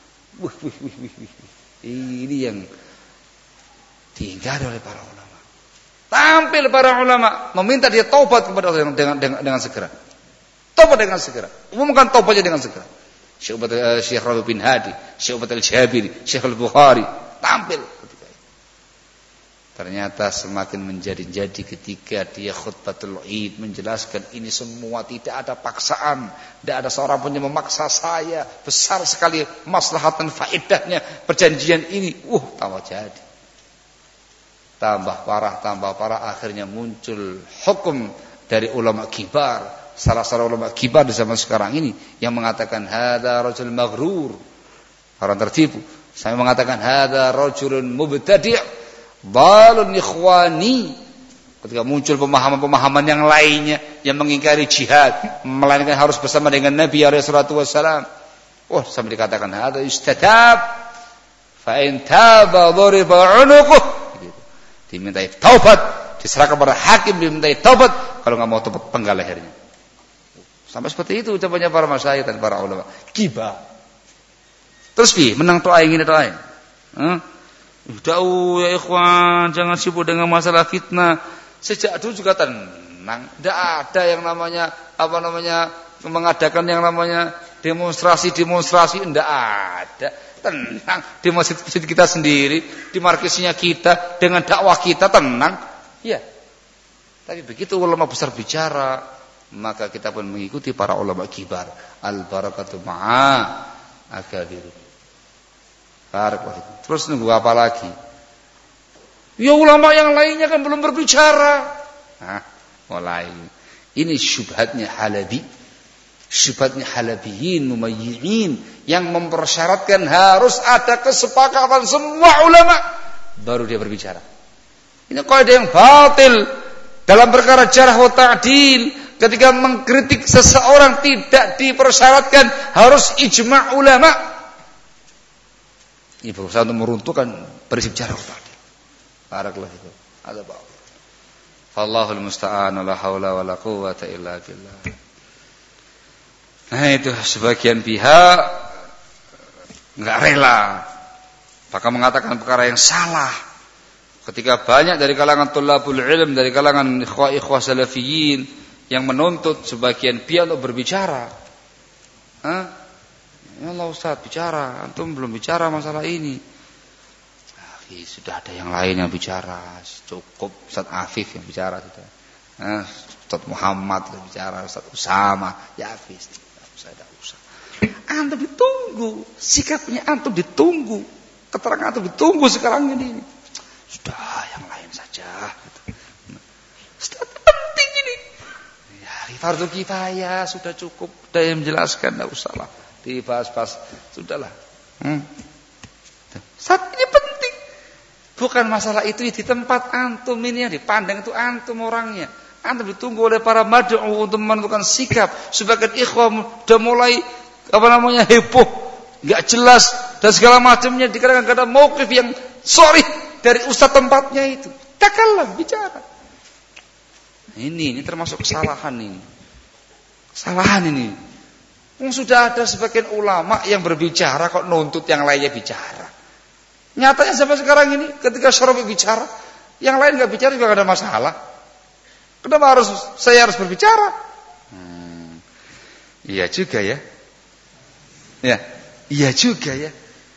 Ini yang diingkari oleh para ulama. Tampil para ulama meminta dia taubat kepada Allah dengan segera. Taubat dengan segera. Umumkan taubatnya dengan segera. Syekh Rabi bin Hadi, Syekh Ubat al-Jabiri, Syekh al-Bukhari tampil ketika itu. Ternyata semakin menjadi-jadi ketika dia khutbatul Id menjelaskan ini semua tidak ada paksaan, tidak ada seorang pun yang memaksa saya, besar sekali maslahat dan faedahnya perjanjian ini. Tambah jadi. Tambah parah, akhirnya muncul hukum dari ulama kibar. Salah seorang ulama kibar di zaman sekarang ini yang mengatakan hadza rajul maghrur, orang tertipu. Saya mengatakan hadza rajulun mubtadi', dalun ikhwani. Ketika muncul pemahaman-pemahaman yang lainnya yang mengingkari jihad, melainkan harus bersama dengan Nabi alaihi salatu wasalam. Sampai dikatakan hadza istatab fa in taba dhuriba 'unuquh. Dimintai taubat, diserahkan kepada hakim, dimintai taubat, kalau enggak mau taubat penggal lehernya. Sampai seperti itu ucapannya para masyayikh dan para ulama. Gibah. Terus menang doa ingin doa. Da'u ya ikhwan, jangan sibuk dengan masalah fitnah. Sejak dulu juga tenang. Tidak ada yang namanya mengadakan yang namanya demonstrasi, tidak ada. Tenang di masjid kita sendiri, di markisnya kita, dengan dakwah kita tenang. Ya. Tapi begitu ulama besar bicara, maka kita pun mengikuti para ulama kibar. Al-barakatu ma'a akabiru. Barakallahu. Terus nunggu apa lagi? Ya ulama yang lainnya kan belum berbicara. Mulai. Ini syubhatnya Halabi. Syubhatnya Halabiyin, Mumayyi'in, yang mempersyaratkan harus ada kesepakatan semua ulama baru dia berbicara. Ini kaidah yang batil dalam perkara jarh wa ta'dil. Ketika mengkritik seseorang tidak dipersyaratkan harus ijma' ulama. Ini berusaha untuk meruntuhkan prinsip jarh wa ta'dil. Barakallahu fikum. Ada ba'd. Fallahul musta'an, la haula wala quwwata illa billah. Nah, itu sebagian pihak enggak rela, bahkan mengatakan perkara yang salah. Ketika banyak dari kalangan thulabul ilm, dari kalangan ikhwah salafiyin yang menuntut sebagian pihak untuk berbicara. Ya Allah Ustaz, bicara, antum belum bicara masalah ini. Sudah ada yang lain yang bicara, cukup Ustaz Afif yang bicara sudah. Ustaz Muhammad yang bicara, Ustaz Usama, ya Afif, saya tidak usah. Antum ditunggu, sikapnya antum ditunggu, keterangan antum ditunggu sekarang ini. Sudah yang lain saja. Sudah penting ini. Fardu kifayah sudah cukup, sudah yang menjelaskan, tidak usahlah dibahas-bahas, sudahlah. Saat ini penting. Bukan masalah itu di tempat antum ini yang dipandang itu antum orangnya. Antum ditunggu oleh para mad'u untuk menentukan sikap. Sebagian ikhwah sudah mulai heboh, enggak jelas dan segala macamnya dikarenakan ada mauqif yang sorry dari ustaz tempatnya itu. Takallam, bicara. Ini termasuk kesalahan ini. Kesalahan ini. Sudah ada sebagian ulama yang berbicara kok nuntut yang lainnya bicara. Nyatanya sampai sekarang ini ketika Syarafi bicara, yang lain enggak bicara juga enggak ada masalah. Kenapa saya harus berbicara? Iya juga ya. Ya, iya juga ya.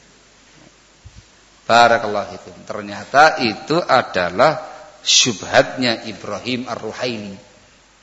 Barakallahu fikum. Ternyata itu adalah syubhatnya Ibrahim Ar-Ruhaili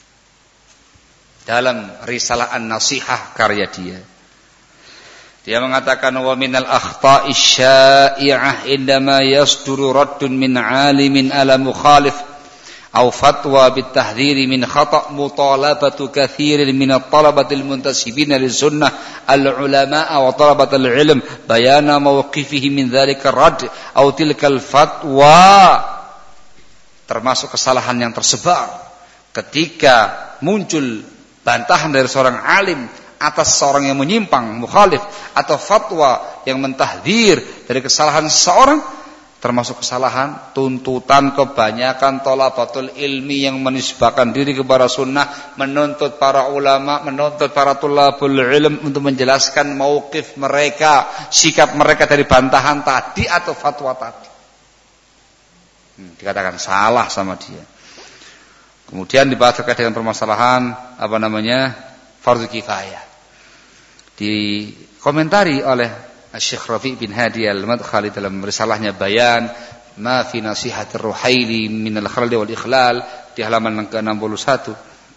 dalam Risalah An-Nasihah karya dia. Dia mengatakan wa minal akhta'i syai'ah indama yasduru raddun min 'alimin ala mukhalif aw fatwa bitahdhiri min khata' mutalabatu kathirin min at-talabati al-muntasibina lis-sunnah al-ulama'a wa talabat al-ilm bayana mawqifihi min dhalika ar-radd aw tilka al-fatwa. Termasuk kesalahan yang tersebar ketika muncul bantahan dari seorang alim atas seorang yang menyimpang, mukhalif, atau fatwa yang mentahdzir dari kesalahan seseorang, termasuk kesalahan tuntutan kebanyakan thalabatul ilmi yang menisbahkan diri kepada sunnah, menuntut para ulama, menuntut para thulabul ilm untuk menjelaskan mauqif mereka, sikap mereka dari bantahan tadi atau fatwa tadi. Dikatakan salah sama dia. Kemudian dibahas terkait dengan permasalahan fardhu kifayah. Dikomentari oleh Syekh Rafi' bin Hadi Al-Madkhali dalam risalahnya Bayan ma fi nasihatir Ruhaili min al-khalal wal ikhlal di halaman ke-61.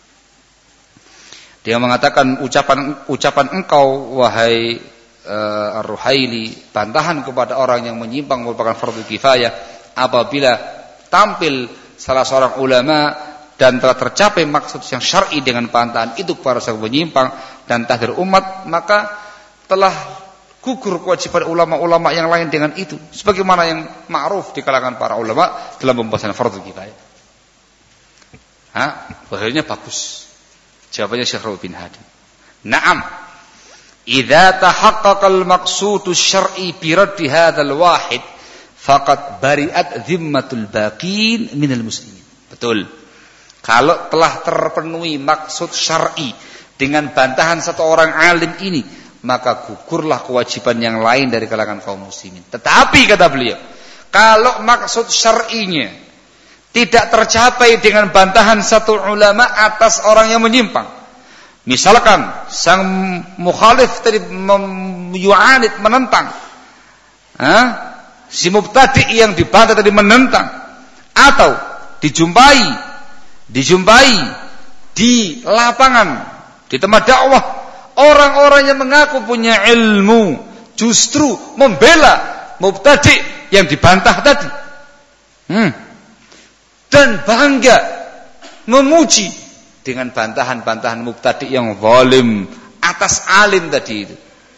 Dia mengatakan ucapan engkau wahai Ar-Ruhaili, bantahan kepada orang yang menyimpang merupakan fardhu kifayah apabila tampil salah seorang ulama dan telah tercapai maksud yang syar'i dengan bantahan itu kepada seorang penyimpang dan tahdzir umat, maka telah gugur kewajiban ulama-ulama yang lain dengan itu, sebagaimana yang ma'ruf di kalangan para ulama dalam pembahasan fardhu kifayah. Akhirnya bagus. Jawabannya Syekh Rabi bin Hadi. Naam. Idza tahaqqaqa al-maqsudu syar'i bi raddi hadzal wahid faqad bari'at dhimmatul baqin minal muslimin. Betul. Kalau telah terpenuhi maksud syar'i dengan bantahan satu orang alim ini, maka gugurlah kewajiban yang lain dari kalangan kaum muslimin. Tetapi kata beliau, kalau maksud syar'inya tidak tercapai dengan bantahan satu ulama atas orang yang menyimpang, misalkan sang mukhalif tadi yu'anid, menentang, si mubtadi' yang dibantah tadi menentang, atau dijumpai di lapangan, di tempat dakwah, orang-orang yang mengaku punya ilmu justru membela mubtadi' yang dibantah tadi, dan bangga memuji dengan bantahan-bantahan mubtadi' yang zalim atas alim tadi itu.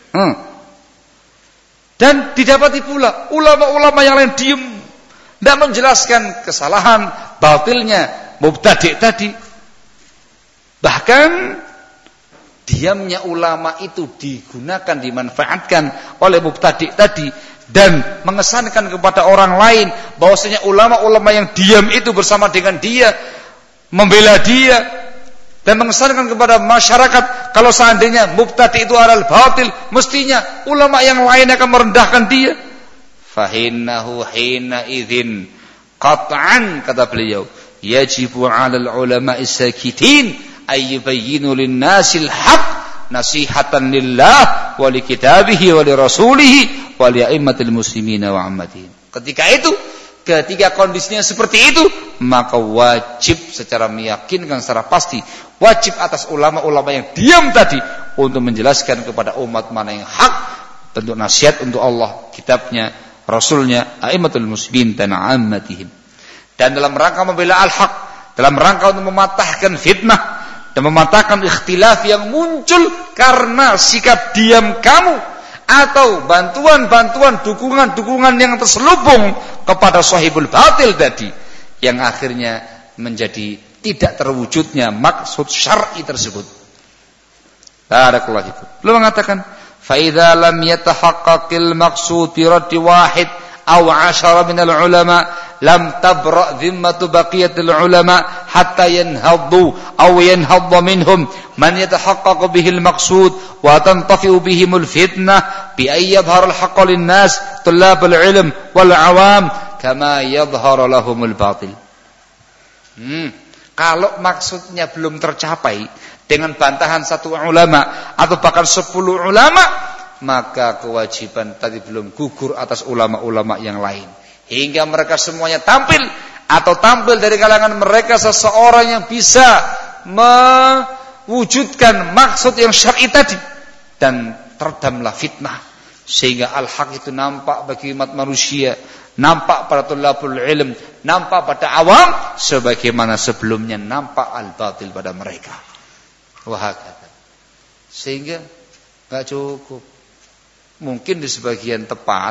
Dan didapati pula ulama-ulama yang lain diam, tidak menjelaskan kesalahan batilnya mubtadi' tadi. Bahkan diamnya ulama itu digunakan, dimanfaatkan oleh mubtadi' tadi dan mengesankan kepada orang lain bahwasanya ulama-ulama yang diam itu bersama dengan dia, membela dia, dan mengesankan kepada masyarakat kalau seandainya mubtadi' itu adalah batil, mestinya ulama yang lain akan merendahkan dia. Fahinnahu hina idzin qat'an, kata beliau, yajibu 'alal ulama'i sakitin ay yubayyinu lin-nasil haqq nasihatan lillah wa li kitabihi wa li rasulihi wa li a'immatil muslimina wa 'ammatihim. Ketika kondisinya seperti itu, maka wajib secara meyakinkan secara pasti, wajib atas ulama-ulama yang diam tadi untuk menjelaskan kepada umat mana yang hak, bentuk nasihat untuk Allah, kitabnya, rasulnya, a'immatul muslimin dan 'ammatihim. Dan dalam rangka membela al-haq, dalam rangka untuk mematahkan fitnah dan mematahkan ikhtilaf yang muncul karena sikap diam kamu atau bantuan-bantuan, dukungan-dukungan yang terselubung kepada sahibul batil tadi, yang akhirnya menjadi tidak terwujudnya maksud syar'i tersebut. Barakallahu fikum. Beliau mengatakan, fa idza lam yatahaqqaqil maqsud bi raddi wahid aw 'ashara min al-ulama lam tabra' dhimmatu baqiyatil ulama hatta yanhaddu aw yanhadda minhum man yatahaqqaqu bihi al-maqsud wa tantafi'u bihim al-fitnah bi ay yadhhar al-haqq lin-nas tullab al-'ilm wal 'awam kama yadhhar lahum al-batil. Kalau maksudnya belum tercapai dengan bantahan satu ulama atau bahkan 10 ulama, maka kewajiban tadi belum gugur atas ulama-ulama yang lain. Hingga mereka semuanya tampil atau tampil dari kalangan mereka seseorang yang bisa mewujudkan maksud yang syar'i tadi, dan terdamlah fitnah sehingga al-haq itu nampak bagi umat manusia, nampak pada tulabul ilm, nampak pada awam sebagaimana sebelumnya nampak al-batil pada mereka. Wahakata. Sehingga enggak cukup. Mungkin di sebagian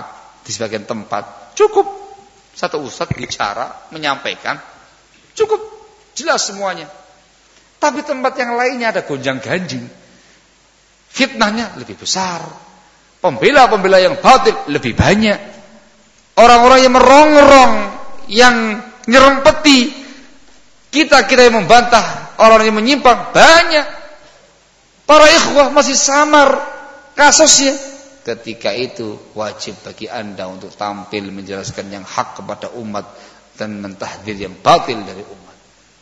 tempat cukup satu ustaz bicara, menyampaikan, cukup jelas semuanya. Tapi tempat yang lainnya ada gonjang-ganjing, fitnahnya lebih besar, pembela-pembela yang batil lebih banyak, orang-orang yang merongrong, yang nyerempeti, kita yang membantah orang yang menyimpang banyak. Para ikhwah masih samar kasusnya. Ketika itu wajib bagi Anda untuk tampil menjelaskan yang hak kepada umat dan mentahdir yang batil dari umat.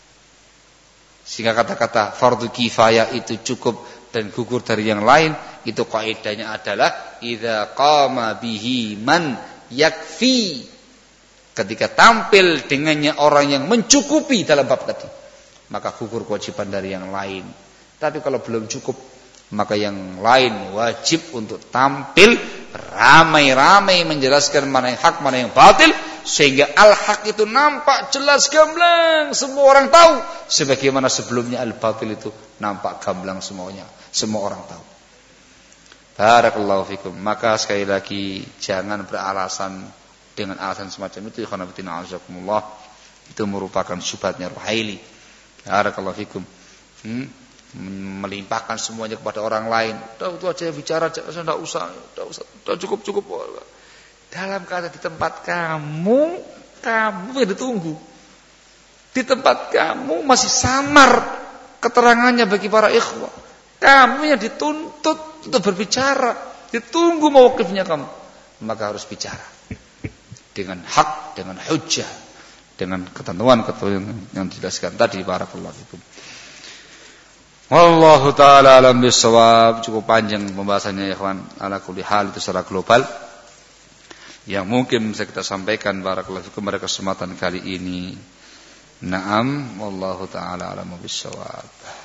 Sehingga kata-kata fardu kifayah itu cukup dan gugur dari yang lain, itu kaidahnya adalah idza qama bihi man yakfi. Ketika tampil dengannya orang yang mencukupi dalam bab tadi, maka gugur kewajiban dari yang lain. Tapi kalau belum cukup, maka yang lain wajib untuk tampil ramai-ramai menjelaskan mana yang hak, mana yang batil, sehingga al-haq itu nampak jelas gamblang, semua orang tahu, sebagaimana sebelumnya al-batil itu nampak gamblang semuanya, semua orang tahu. Barakallahu fikum. Maka sekali lagi jangan beralasan dengan alasan semacam itu, ikhwan fillah azakumullah. Itu merupakan syubhatnya Ruhaili. Barakallahu fikum. Melimpahkan semuanya kepada orang lain. Udah itu aja yang bicara, enggak usah, udah cukup. Dalam kata di tempat kamu yang ditunggu. Di tempat kamu masih samar keterangannya bagi para ikhwah. Kamu yang dituntut untuk berbicara, ditunggu mauqifnya kamu. Maka harus bicara dengan hak, dengan hujjah, dengan ketentuan-ketentuan yang dijelaskan tadi. Barakallahu fikum. Wallahu ta'ala alam bisawab. Cukup panjang pembahasannya ya ikhwan. Ala kulli hal itu secara global yang mungkin bisa kita sampaikan barakallahu fikum pada kesempatan kali ini. Naam, wallahu ta'ala alam bisawab.